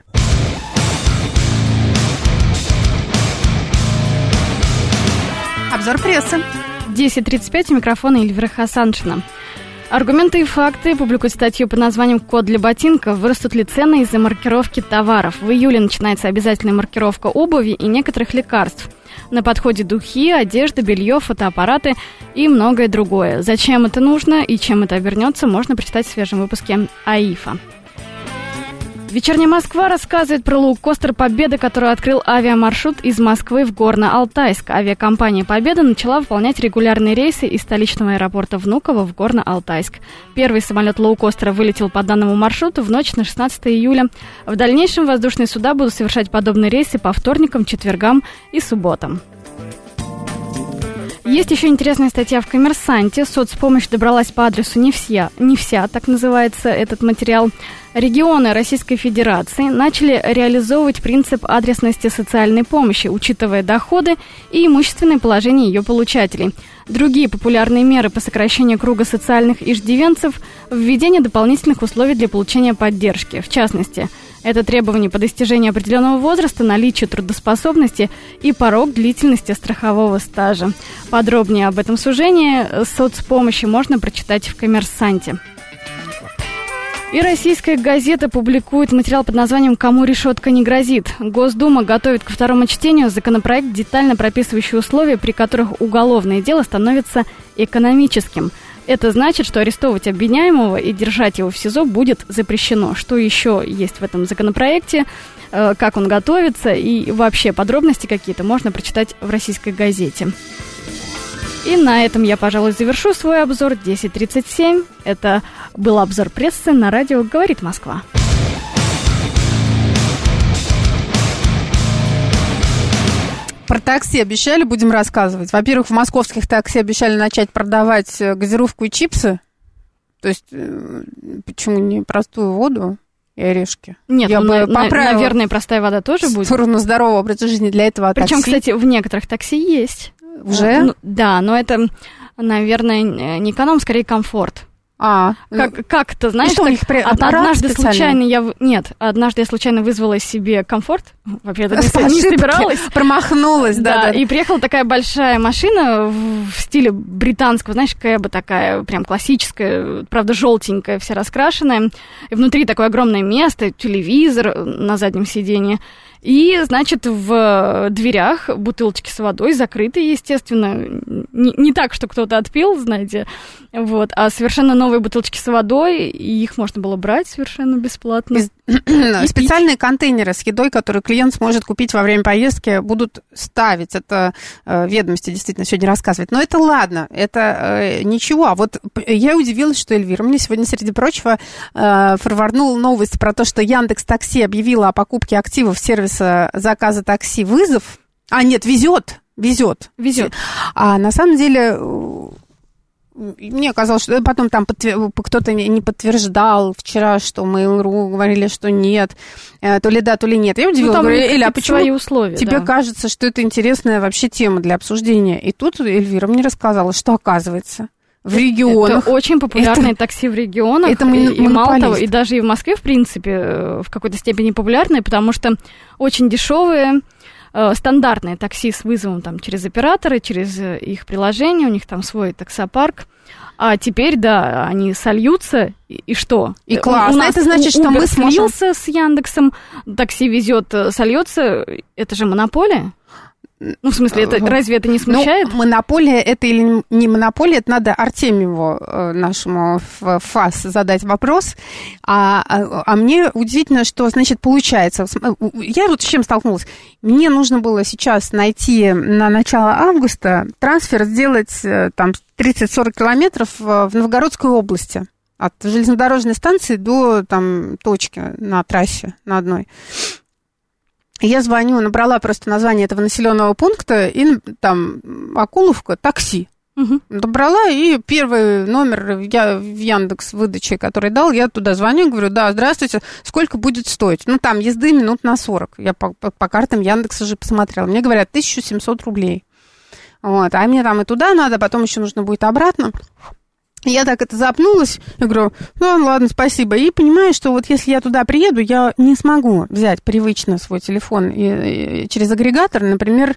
Обзор прессы. 10:35, у микрофона Эльвира Хасаншина. Аргументы и факты публикуют статью под названием «Код для ботинков. Вырастут ли цены из-за маркировки товаров?». В июле начинается обязательная маркировка обуви и некоторых лекарств. На подходе духи, одежда, белье, фотоаппараты и многое другое. Зачем это нужно и чем это обернется, можно прочитать в свежем выпуске АИФа. «Вечерняя Москва» рассказывает про лоукостер «Победа», который открыл авиамаршрут из Москвы в Горно-Алтайск. Авиакомпания «Победа» начала выполнять регулярные рейсы из столичного аэропорта Внуково в Горно-Алтайск. Первый самолет лоукостера вылетел по данному маршруту в ночь на 16 июля. В дальнейшем воздушные суда будут совершать подобные рейсы по вторникам, четвергам и субботам. Есть еще интересная статья в «Коммерсанте». Соцпомощь добралась по адресу не вся, так называется этот материал. Регионы Российской Федерации начали реализовывать принцип адресности социальной помощи, учитывая доходы и имущественное положение ее получателей. Другие популярные меры по сокращению круга социальных иждивенцев – введение дополнительных условий для получения поддержки. В частности, это требование по достижении определенного возраста, наличие трудоспособности и порог длительности страхового стажа. Подробнее об этом сужении соцпомощи можно прочитать в «Коммерсанте». И российская газета публикует материал под названием «Кому решетка не грозит». Госдума готовит ко второму чтению законопроект, детально прописывающий условия, при которых уголовное дело становится экономическим. Это значит, что арестовывать обвиняемого и держать его в СИЗО будет запрещено. Что еще есть в этом законопроекте, как он готовится и вообще подробности какие-то можно прочитать в российской газете. И на этом я, пожалуй, завершу свой обзор. 10:37. Это был обзор прессы на радио «Говорит Москва». Про такси обещали, будем рассказывать. Во-первых, в московских такси обещали начать продавать газировку и чипсы. То есть, почему не простую воду и орешки? Нет, наверное, простая вода тоже будет. В сторону здорового образа жизни для этого Причем, такси. кстати, в некоторых такси есть. Уже? Да, но это, наверное, не эконом, скорее комфорт. Как-то, знаешь, что, однажды я случайно вызвала себе комфорт. Вообще-то не собиралась. Промахнулась, да. И приехала такая большая машина в стиле британского, знаешь, кэба такая, прям классическая, правда, желтенькая, вся раскрашенная. И внутри такое огромное место, телевизор на заднем сиденье. И, значит, в дверях бутылочки с водой, закрытые, естественно, не так, что кто-то отпил, знаете, а совершенно новые бутылочки с водой, и их можно было брать совершенно бесплатно. Специальные контейнеры с едой, которые клиент сможет купить во время поездки, будут ставить. Это ведомости действительно сегодня рассказывает. Но это ладно, это ничего. А вот я удивилась, что Эльвира мне сегодня, среди прочего, форварднула новость про то, что Яндекс.Такси объявила о покупке активов сервиса заказа такси «Вызов». Везет. А на самом деле... Мне казалось, что потом там кто-то не подтверждал вчера, что Mail.ru говорили, что нет, то ли да, то ли нет. Я удивилась, говорю, Эля, а почему свои условия, тебе кажется, что это интересная вообще тема для обсуждения? И тут Эльвира мне рассказала, что оказывается в регионах... Это очень популярное такси в регионах, это и мало того, и даже и в Москве, в принципе, в какой-то степени популярное, потому что очень дешевые... стандартные такси с вызовом там, через операторы, через их приложение, у них там свой таксопарк. А теперь, да, они сольются, и что? И классно. Это значит, что мы сможем... слился с Яндексом, такси везет, сольется, это же монополия? Ну, в смысле, разве это не смущает? Ну, монополия это или не монополия, это надо Артемьеву, нашему в ФАС, задать вопрос. А мне удивительно, что, значит, получается... Я вот с чем столкнулась? Мне нужно было сейчас найти на начало августа трансфер, сделать там 30-40 километров в Новгородской области. От железнодорожной станции до там точки на трассе на одной. Я звоню, набрала просто название этого населенного пункта, и там Акуловка, такси. Набрала, и первый номер я в Яндекс выдаче, который дал, я туда звоню, говорю, да, здравствуйте, сколько будет стоить? Ну, там езды минут на 40. Я по картам Яндекса уже посмотрела. Мне говорят, 1700 рублей. Вот, а мне там и туда надо, потом еще нужно будет обратно. Я так это запнулась, я говорю, ну ладно, спасибо. И понимаю, что вот если я туда приеду, я не смогу взять привычно свой телефон и через агрегатор, например,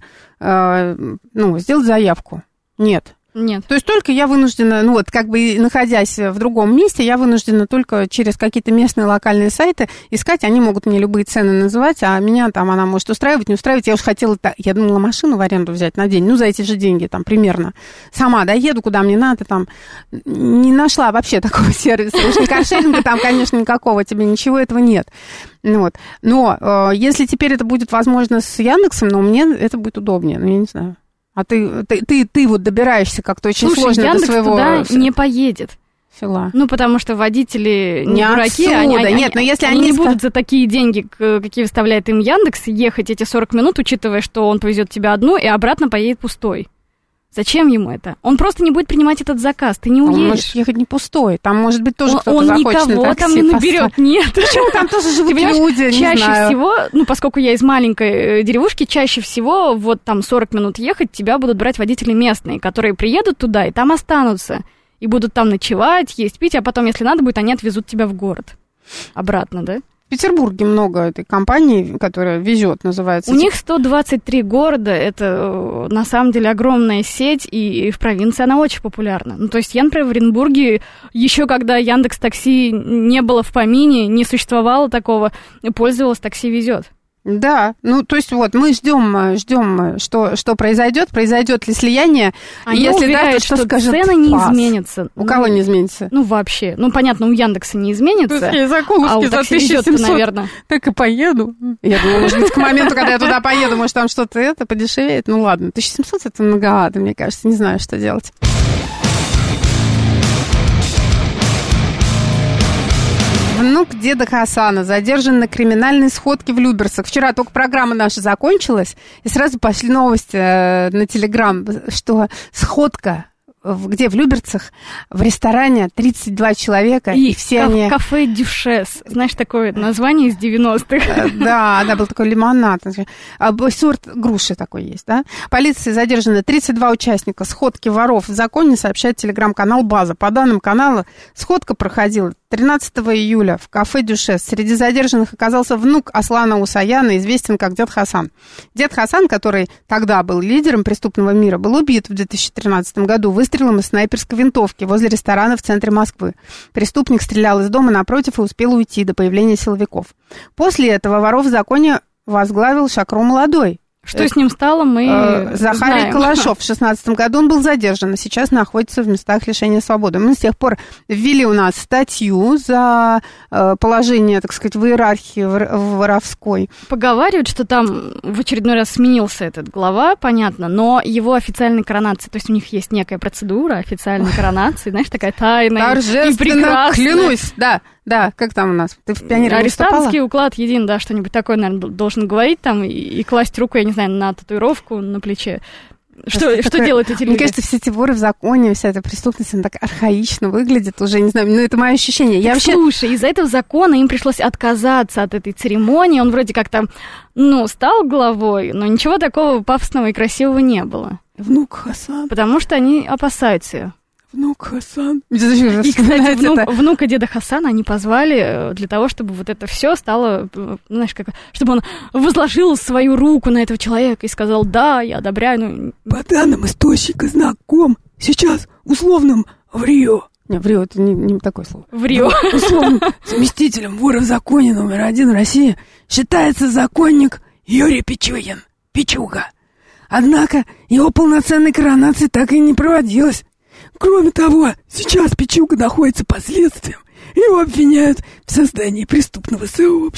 сделать заявку. Нет. То есть только я вынуждена, ну вот как бы находясь в другом месте, я вынуждена только через какие-то местные локальные сайты искать, они могут мне любые цены называть, а меня там она может устраивать, не устраивать. Я уж хотела, я думала машину в аренду взять на день, ну за эти же деньги там примерно. Сама доеду, куда мне надо, там не нашла вообще такого сервиса. Уж не каршеринга там, конечно, никакого, тебе ничего этого нет. Вот. Но если теперь это будет возможно с Яндексом, мне это будет удобнее, я не знаю. А ты вот добираешься как-то очень сложно Яндекс до своего... туда не поедет. Села. Ну, потому что водители не дураки, они не будут за такие деньги, какие выставляет им Яндекс, ехать эти 40 минут, учитывая, что он повезет тебя одну и обратно поедет пустой. Зачем ему это? Он просто не будет принимать этот заказ, ты не уедешь. Он может ехать не пустой, там может быть тоже кто-то захочет на такси. Он никого там не наберет, нет. Почему там тоже живут люди, чаще всего, поскольку я из маленькой деревушки, чаще всего вот там 40 минут ехать, тебя будут брать водители местные, которые приедут туда и там останутся, и будут там ночевать, есть, пить, а потом, если надо будет, они отвезут тебя в город обратно, да? В Петербурге много этой компании, которая везет, называется. У них 123 города, это на самом деле огромная сеть, и в провинции она очень популярна. Ну, то есть я, например, в Оренбурге, еще когда Яндекс.Такси не было в помине, не существовало такого, пользовалась «Такси везет». Да, то есть вот мы ждем, что произойдет ли слияние. Они если уверяют, что цены не изменятся. У кого не изменится? Вообще. Понятно, у Яндекса не изменится. А у «Такси везет», наверное. Так и поеду. Я думаю, может быть, к моменту, когда я туда поеду, может, там что-то подешевеет. Ну ладно, 1700 это многовато, мне кажется, не знаю, что делать. Внук деда Хасана задержан на криминальной сходке в Люберцах. Вчера только программа наша закончилась, и сразу пошли новости на Телеграм, что сходка, где в Люберцах, в ресторане 32 человека, и все они... кафе «Дюшес», знаешь, такое название из 90-х. Да, был такой лимонад, сорт груши такой есть, да. Полиции задержаны 32 участника сходки воров в законе, сообщает телеграм-канал «База». По данным канала, сходка проходила 13 июля в кафе «Дюшес». Среди задержанных оказался внук Аслана Усаяна, известен как Дед Хасан. Дед Хасан, который тогда был лидером преступного мира, был убит в 2013 году выстрелом из снайперской винтовки возле ресторана в центре Москвы. Преступник стрелял из дома напротив и успел уйти до появления силовиков. После этого воров в законе возглавил Шакро Молодой. Что с ним стало, мы Захарий знаем. Калашов. В 2016 году он был задержан, а сейчас находится в местах лишения свободы. Мы с тех пор ввели у нас статью за положение, так сказать, в иерархии воровской. Поговаривают, что там в очередной раз сменился этот глава, понятно, но его официальной коронации, то есть у них есть некая процедура официальной коронации, знаешь, такая тайная и прекрасная. Клянусь, да, как там у нас? Ты в «Пионере» арестантский уклад един, да, что-нибудь такое, наверное, должен говорить там и класть руку, я не знаю, на татуировку на плече. Что делают эти люди? Мне кажется, все эти воры в законе, вся эта преступность, она так архаично выглядит уже, не знаю, это мое ощущение. Слушай, из-за этого закона им пришлось отказаться от этой церемонии, он вроде как там, стал главой, но ничего такого пафосного и красивого не было. Внук Хасан. Потому что они опасаются. Внук Хасан. И, кстати, внука деда Хасана они позвали для того, чтобы вот это все стало, знаешь, чтобы он возложил свою руку на этого человека и сказал: да, я одобряю. По данным источника знаком сейчас условным в Рио. Не, в Рио это не такое слово. В Рио. Условным заместителем вора в законе номер 1 в России считается законник Юрий Пичугин. Пичуга. Однако его полноценной коронации так и не проводилось. Кроме того, сейчас Пичуга находится под следствием. Его обвиняют в создании преступного сообщества.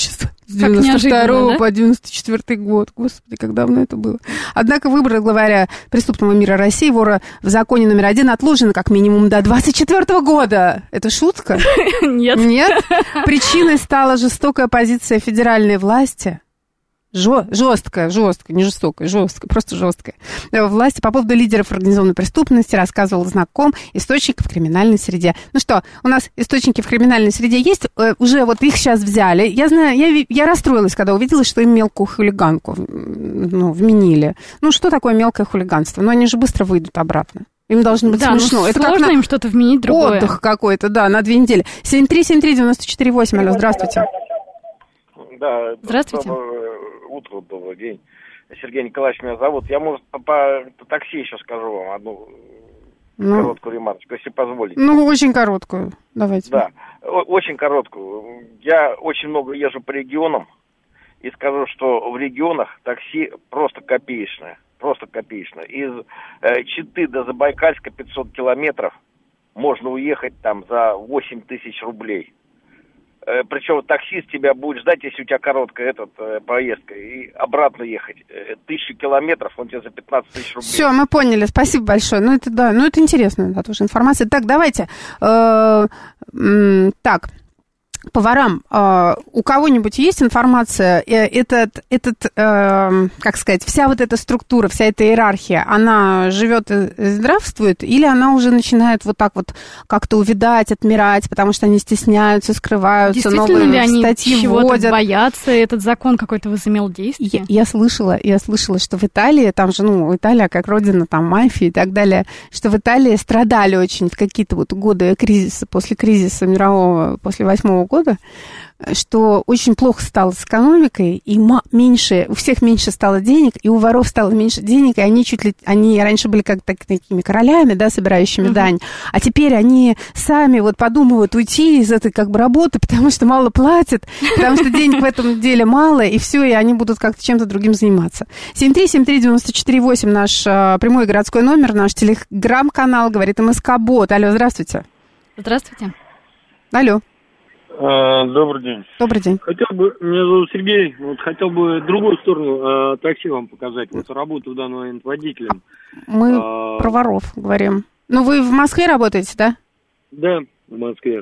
С 92 по 94 год. Господи, как давно это было. Однако выборы главаря преступного мира России, вора в законе номер 1, отложены как минимум до 24 года. Это шутка? Нет. Нет? Причиной стала жестокая позиция федеральной власти. Жесткая, не жестокая, жесткая, просто жесткая. Власти по поводу лидеров организованной преступности рассказывал знаком источников в криминальной среде. Ну что, у нас источники в криминальной среде есть, уже вот их сейчас взяли. Я знаю, я расстроилась, когда увидела, что им мелкую хулиганку вменили. Ну, что такое мелкое хулиганство? Ну, они же быстро выйдут обратно. Им должно быть смешно. Это сложно как им что-то вменить другое. Отдых какой-то, да, на 2 недели. 7373948, алло, здравствуйте. Да, здравствуйте. Утро, добрый день. Сергей Николаевич меня зовут. Я, может, по такси еще скажу вам одну короткую ремарочку, если позволите. Ну, очень короткую, давайте. Да, очень короткую. Я очень много езжу по регионам и скажу, что в регионах такси просто копеечное. Просто копеечное. Из Читы до Забайкальска 500 километров можно уехать там за 8 тысяч рублей. Причем таксист тебя будет ждать, если у тебя короткая поездка, и обратно ехать. 1000 километров, он тебе за 15 тысяч рублей. Все, мы поняли, спасибо большое. Ну, это да, это интересная, да, тоже информация. Так, давайте. Так, по ворам, у кого-нибудь есть информация, как сказать, вся вот эта структура, вся эта иерархия, она живет и здравствует, или она уже начинает вот так вот как-то увядать, отмирать, потому что они стесняются, скрываются, новые статьи вводят. Боятся, этот закон какой-то возымел действие? Я слышала, что в Италии, там же, Италия как родина там мафии и так далее, что в Италии страдали очень в какие-то вот годы кризиса, после кризиса мирового, после 8-го года, что очень плохо стало с экономикой, и у всех меньше стало денег, и у воров стало меньше денег, и они раньше были как такими королями, да, собирающими дань, а теперь они сами вот подумывают уйти из этой как бы работы, потому что мало платят, потому что денег в этом деле мало, и все, и они будут как-то чем-то другим заниматься. 7373948 наш прямой городской номер, наш телеграм-канал, говорит МСК-бот. Алло, здравствуйте. Здравствуйте. Алло. Добрый день. Добрый день. Меня зовут Сергей. Хотел бы другую сторону такси вам показать. Вот работу в данный момент водителем. Мы про воров говорим. Ну, вы в Москве работаете, да? Да, в Москве.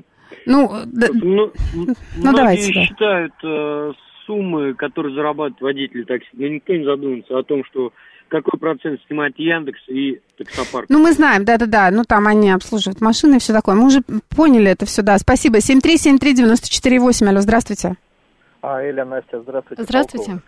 Давайте. Многие считают суммы, которые зарабатывают водители такси, но никто не задумывается о том, что какой процент снимает Яндекс и таксопарк. Мы знаем, да-да-да, там они обслуживают машины и все такое. Мы уже поняли это все, да. Спасибо. 7373948, алло, здравствуйте. Эля, Настя, здравствуйте. Здравствуйте.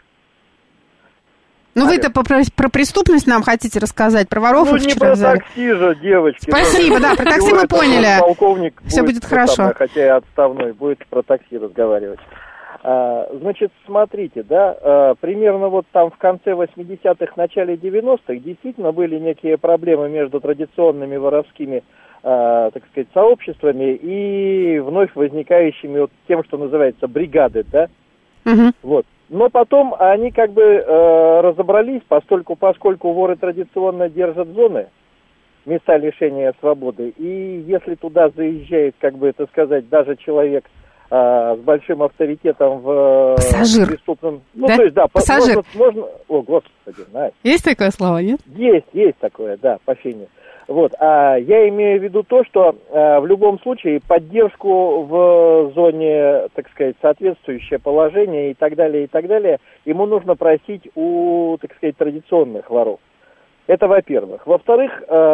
Вы-то про преступность нам хотите рассказать, про воров не про такси же, девочки. Спасибо, да, про такси мы поняли. Полковник все будет хорошо. Хотя и отставной, будет про такси разговаривать. Значит, смотрите, да, примерно вот там в конце 80-х, начале 90-х действительно были некие проблемы между традиционными воровскими, так сказать, сообществами и вновь возникающими вот тем, что называется бригады, да, вот. Но потом они как бы разобрались, поскольку воры традиционно держат зоны, места лишения свободы, и если туда заезжает, как бы это сказать, даже человек с большим авторитетом в преступном... Да? То есть, да, пассажир. Можно... О, господи, Настя. Есть такое слово, нет? Есть такое, да, по фене. Вот, я имею в виду то, что в любом случае поддержку в зоне, так сказать, соответствующее положение и так далее, ему нужно просить у, так сказать, традиционных воров. Это во-первых. Во-вторых,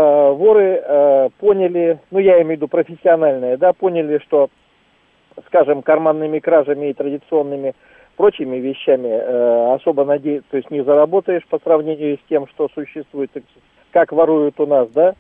воры поняли, я имею в виду профессиональные, да, поняли, что, скажем, карманными кражами и традиционными прочими вещами особо то есть не заработаешь по сравнению с тем, что существует, как воруют у нас, да,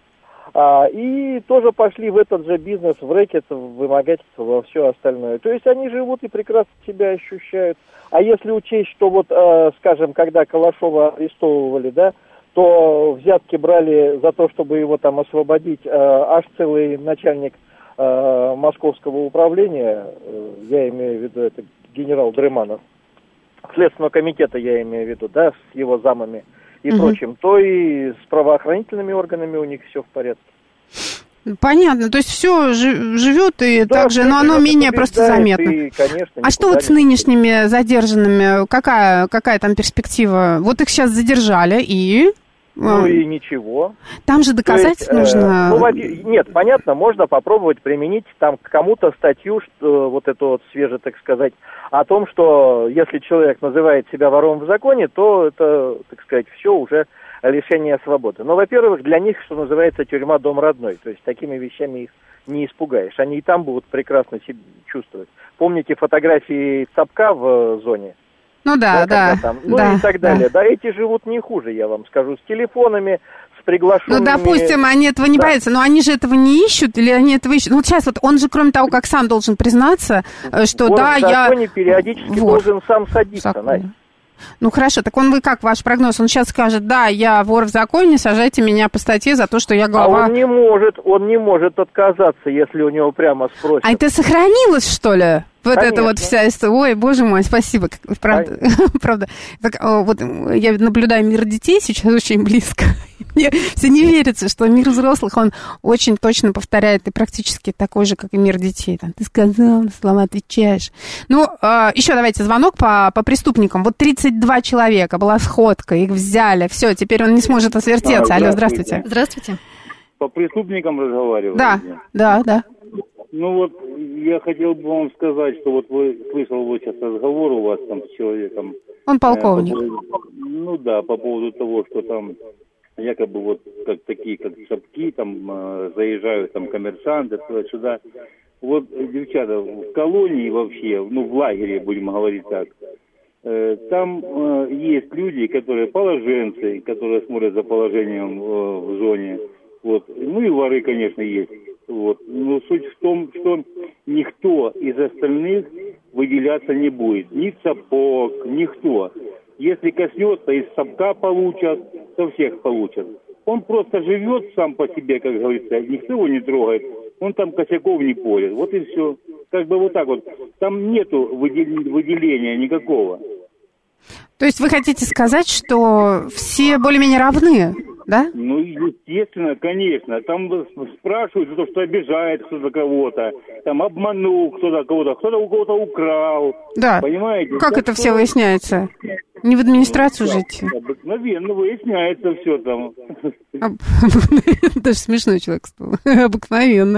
и тоже пошли в этот же бизнес, в рэкет, в вымогательство, во все остальное. То есть они живут и прекрасно себя ощущают. А если учесть, что вот, скажем, когда Калашова арестовывали, да, то взятки брали за то, чтобы его там освободить, аж целый начальник Московского управления, я имею в виду, это генерал Дрыманов, Следственного комитета, я имею в виду, да, с его замами и прочим, то и с правоохранительными органами у них все в порядке. Понятно, то есть все живет и так же, но оно менее просто заметно. И, конечно, а что вот с нынешними задержанными, какая там перспектива? Вот их сейчас задержали и... Ну и ничего. Там же доказать нужно... Нет, понятно, можно попробовать применить там к кому-то статью, что, вот эту вот свежую, так сказать, о том, что если человек называет себя вором в законе, то это, так сказать, все уже лишение свободы. Но, во-первых, для них, что называется, тюрьма дом родной. То есть такими вещами их не испугаешь. Они и там будут прекрасно себя чувствовать. Помните фотографии Цапка в зоне? Ну да. Там, ну да, и так далее. Да, эти живут не хуже, я вам скажу, с телефонами, с приглашенными... Ну, допустим, они этого не боятся, но они же этого не ищут, или они этого ищут? Ну, вот сейчас вот он же, кроме того, как сам должен признаться, что вор да, в законе периодически должен сам садиться, Настя. Ну, хорошо, так он, как ваш прогноз? Он сейчас скажет, да, я вор в законе, сажайте меня по статье за то, что я глава... А он не может отказаться, если у него прямо спросят. А это сохранилось, что ли? Вот это вот вся история. Ой, боже мой, спасибо. Правда. Так, вот я наблюдаю мир детей сейчас очень близко. Мне все не верится, что мир взрослых, он очень точно повторяет и практически такой же, как и мир детей. Там, ты сказал, на слова отвечаешь. Ну, еще давайте звонок по преступникам. Вот 32 человека, была сходка, их взяли. Все, теперь он не сможет отвертеться. Алло, здравствуйте. Здравствуйте. По преступникам разговариваете? Да. Ну вот, я хотел бы вам сказать, что вот слышал сейчас разговор у вас там с человеком. Он полковник. Ну да, по поводу того, что там якобы вот как такие, как Цапки, там заезжают там коммерсанты туда-сюда. Вот, девчата, в колонии вообще, ну в лагере, будем говорить так, там есть люди, которые положенцы, которые смотрят за положением в зоне. Вот. Ну и воры, конечно, есть. Вот. Но суть в том, что никто из остальных выделяться не будет. Ни Цапок, никто. Если коснется, из Цапка получат, то всех получат. Он просто живет сам по себе, как говорится, никто его не трогает. Он там косяков не порит. Вот и все. Как бы вот так вот. Там нету выделения никакого. То есть вы хотите сказать, что все более-менее равны, да? Ну, естественно, конечно. Там спрашивают за то, что обижает кто-то кого-то, там обманул кто-то кого-то у кого-то украл. Да. Понимаете? Как это все выясняется? Не в администрацию жить? Обыкновенно выясняется все там. Даже смешной человек стал. Обыкновенно.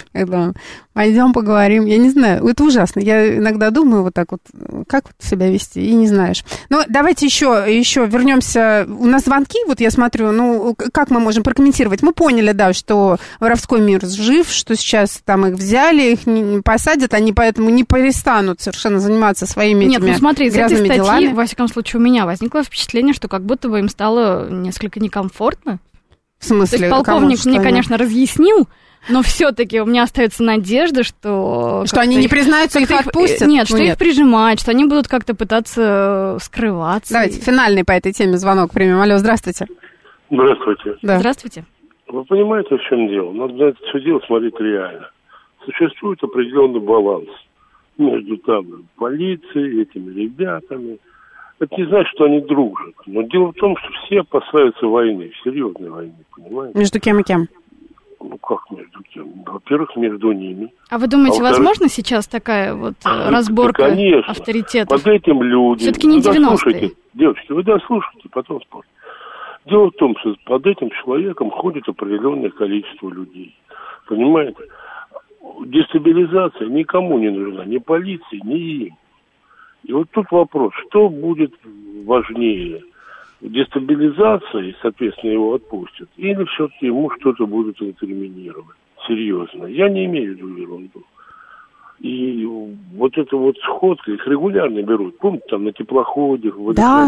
Пойдем поговорим. Я не знаю, это ужасно. Я иногда думаю вот так вот, как вот себя вести, и не знаешь. Но давайте еще вернемся. У нас звонки, вот я смотрю, ну, как мы можем прокомментировать? Мы поняли, да, что воровской мир жив, что сейчас там их взяли, их не посадят, они поэтому не перестанут совершенно заниматься своими Нет, ну смотри, из этой статьи, делами. Во всяком случае, у меня возникло впечатление, что как будто бы им стало несколько некомфортно. В смысле? То есть полковник мне, конечно, разъяснил, но все-таки у меня остается надежда, что... Что они не признаются, их отпустят? Нет, что их прижимают, что они будут как-то пытаться скрываться. Давайте финальный по этой теме звонок примем. Алло, здравствуйте. Здравствуйте. Да. Здравствуйте. Вы понимаете, в чем дело? Надо на это все дело смотреть реально. Существует определенный баланс между там полицией, этими ребятами. Это не значит, что они дружат. Но дело в том, что все опасаются войны, серьезной войны, понимаете? Между кем и кем? Ну, как между кем? Во-первых, между ними. А вы думаете, возможно сейчас такая вот разборка авторитетов? Под этим людям... Все-таки не 90-е. Девочки, вы дослушайте, потом спорьте. Дело в том, что под этим человеком ходит определенное количество людей. Понимаете? Дестабилизация никому не нужна, ни полиции, ни им. И вот тут вопрос, что будет важнее? Дестабилизация, и, соответственно, его отпустят, или все-таки ему что-то будут инкриминировать? Серьезно. Я не имею в виду ерунду. И вот это вот сходка, их регулярно берут. Помните, там на теплоходе, в Да.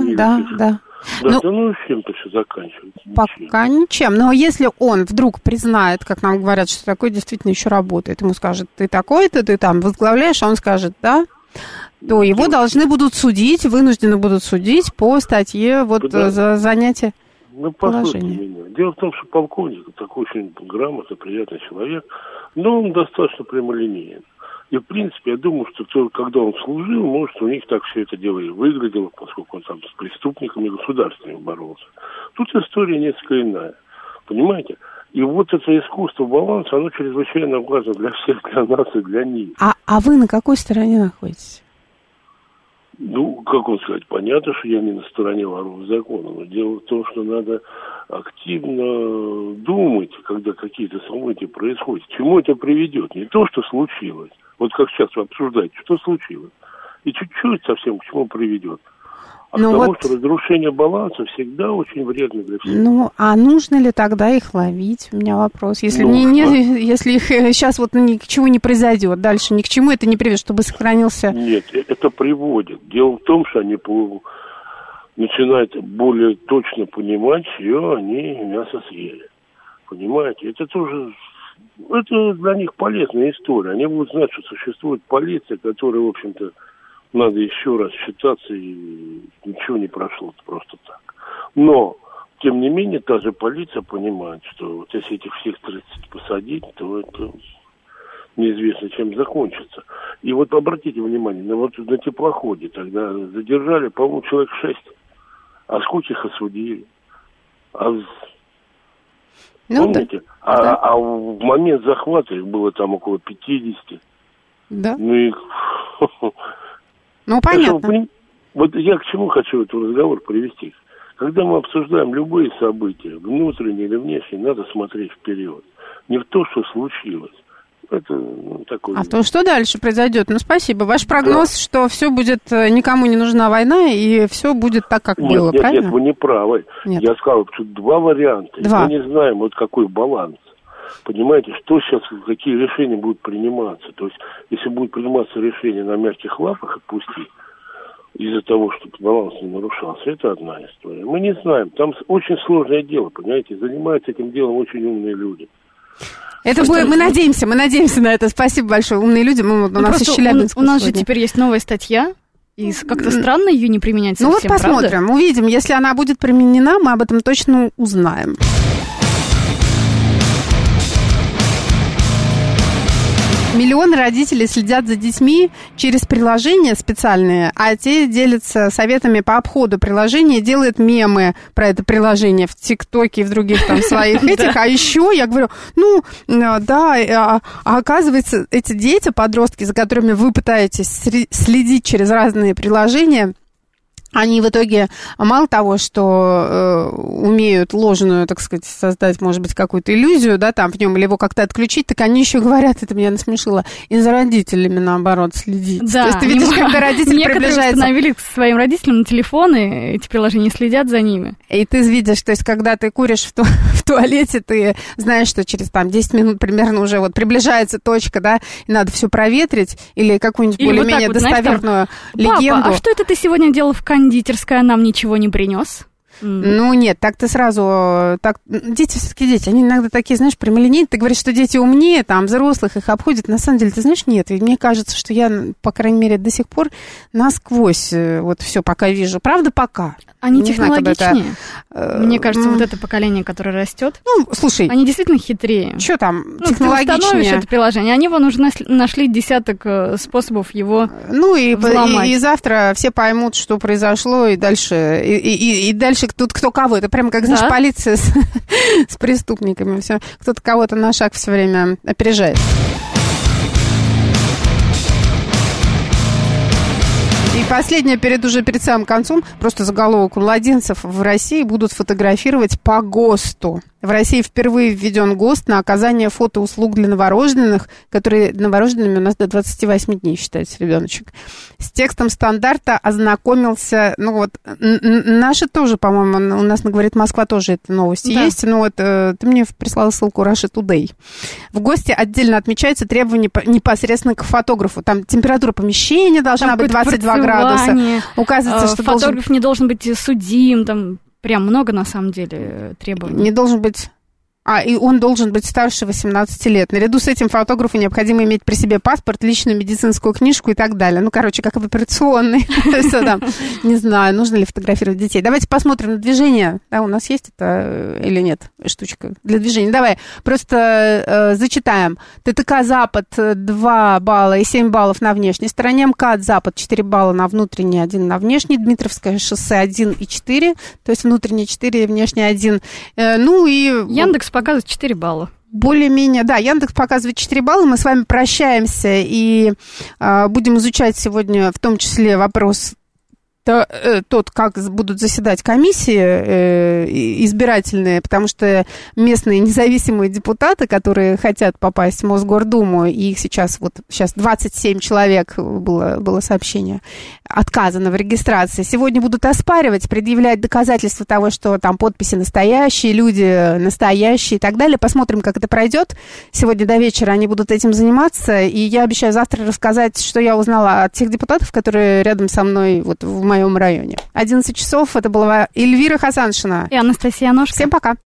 Ну, чем-то все заканчивается. Пока ничем. Но если он вдруг признает, как нам говорят, что такое действительно еще работает, ему скажет, ты такой-то, ты там возглавляешь, а он скажет, да, то его должны будут судить, вынуждены будут судить по статье вот за занятие положения. Меня. Дело в том, что полковник такой очень грамотный, приятный человек, но он достаточно прямолинеен. И, в принципе, я думаю, что когда он служил, может, у них так все это дело и выглядело, поскольку он там с преступниками государственными боролся. Тут история несколько иная. Понимаете? И вот это искусство баланса, оно чрезвычайно важно для всех, для нас и для них. А вы на какой стороне находитесь? Ну, как вам сказать, понятно, что я не на стороне воров закона, но дело в том, что надо активно думать, когда какие-то события происходят. К чему это приведет? Не то, что случилось. Вот как сейчас вы обсуждаете, что случилось. И чуть-чуть совсем к чему приведет. А потому что разрушение баланса всегда очень вредно для всех. Ну, а нужно ли тогда их ловить? У меня вопрос. Если, если их сейчас вот ни к чему не произойдет, дальше ни к чему это не приведет, чтобы сохранился... Нет, это приводит. Дело в том, что они начинают более точно понимать, чье они мясо съели. Понимаете? Это тоже... Это для них полезная история. Они будут знать, что существует полиция, которая, в общем-то, надо еще раз считаться, и ничего не прошло просто так. Но, тем не менее, та же полиция понимает, что вот если этих всех 30 посадить, то это неизвестно, чем закончится. И вот обратите внимание, на теплоходе тогда задержали, по-моему, человек 6. А сколько их осудили? Помните? Да. А в момент захвата их было там около 50. Да. Ну и... Ну, понятно. Вот я к чему хочу этот разговор привести. Когда мы обсуждаем любые события, внутренние или внешние, надо смотреть вперед. Не в то, что случилось. Это такое... А то, что дальше произойдет? Ну, спасибо. Ваш прогноз, что все будет, никому не нужна война, и все будет так, как было, правильно? Нет, вы не правы. Нет. Я сказал, что два варианта. Мы не знаем, вот какой баланс. Понимаете, что сейчас, какие решения будут приниматься. То есть, если будет приниматься решение на мягких лапах отпустить, из-за того, чтобы баланс не нарушался, это одна история. Мы не знаем. Там очень сложное дело, понимаете. Занимаются этим делом очень умные люди. Это будет, мы надеемся на это. Спасибо большое. Умные люди, у нас из Челябинска. У нас же теперь есть новая статья, и как-то странно ее не применять совсем, Ну вот посмотрим, правда? Увидим. Если она будет применена, мы об этом точно узнаем. Миллионы родителей следят за детьми через приложения специальные, а те делятся советами по обходу приложения, делают мемы про это приложение в ТикТоке и в других там своих этих. А еще я говорю, оказывается, эти дети, подростки, за которыми вы пытаетесь следить через разные приложения, они в итоге мало того, что умеют ложную, так сказать, создать, может быть, какую-то иллюзию, да, там в нем, или его как-то отключить, так они еще говорят, это меня насмешило, и за родителями, наоборот, следить. Да, то есть ты видишь, когда родитель приближается... Некоторые установили к своим родителям на телефоны, эти приложения следят за ними. И ты видишь, то есть когда ты куришь в туалете, ты знаешь, что через там 10 минут примерно уже вот приближается точка, да, и надо все проветрить, или какую-нибудь более-менее вот достоверную легенду. Папа, а что это ты сегодня делал в кондитерская, нам ничего не принес? Ну, нет, так ты сразу... Так, дети все-таки дети, они иногда такие, знаешь, прямолинейные. Ты говоришь, что дети умнее, там, взрослых их обходят. На самом деле, ты знаешь, нет. И мне кажется, что я, по крайней мере, до сих пор насквозь вот все пока вижу. Правда, пока. Они технологичнее. Мне кажется, вот это поколение, которое растет, ну, слушай, они действительно хитрее. Что там, технологичнее? Ты установишь это приложение, они его нашли десяток способов его взломать. И завтра все поймут, что произошло, и дальше... И дальше тут кто кого. Это прямо как, знаешь, полиция с преступниками. Все. Кто-то кого-то на шаг все время опережает. И последнее, перед самым концом, просто заголовок: у младенцев в России будут фотографировать по ГОСТу. В России впервые введен ГОСТ на оказание фотоуслуг для новорожденных, которые новорожденными у нас до 28 дней считается ребеночек. С текстом стандарта ознакомился, наши тоже, по-моему, у нас на «Говорит Москва» тоже эта новость есть, ты мне прислала ссылку Russia Today. В ГОСТе отдельно отмечаются требования непосредственно к фотографу. Там температура помещения должна быть 22 градуса. Указывается, что фотограф не должен быть судим, там... Прям много, на самом деле, требований. Не должен быть... и он должен быть старше 18 лет. Наряду с этим фотографу необходимо иметь при себе паспорт, личную медицинскую книжку и так далее. Как в операционной. Не знаю, нужно ли фотографировать детей. Давайте посмотрим на движение. Да, у нас есть это или нет штучка для движения? Давай, просто зачитаем. ТТК «Запад» 2 балла и 7 баллов на внешней стороне. МКАД «Запад» 4 балла на внутренней, 1 на внешней. Дмитровское шоссе 1 и 4. То есть внутреннее 4, внешнее 1. И... Яндекс показывает 4 балла. Более-менее, да, Яндекс показывает 4 балла. Мы с вами прощаемся и будем изучать сегодня в том числе вопрос тот, как будут заседать комиссии избирательные, потому что местные независимые депутаты, которые хотят попасть в Мосгордуму, и их сейчас 27 человек, было сообщение, отказано в регистрации, сегодня будут оспаривать, предъявлять доказательства того, что там подписи настоящие, люди настоящие и так далее. Посмотрим, как это пройдет. Сегодня до вечера они будут этим заниматься, и я обещаю завтра рассказать, что я узнала от тех депутатов, которые рядом со мной в моем районе. 11 часов. Это была Эльвира Хасаншина и Анастасия Ножка. Всем пока.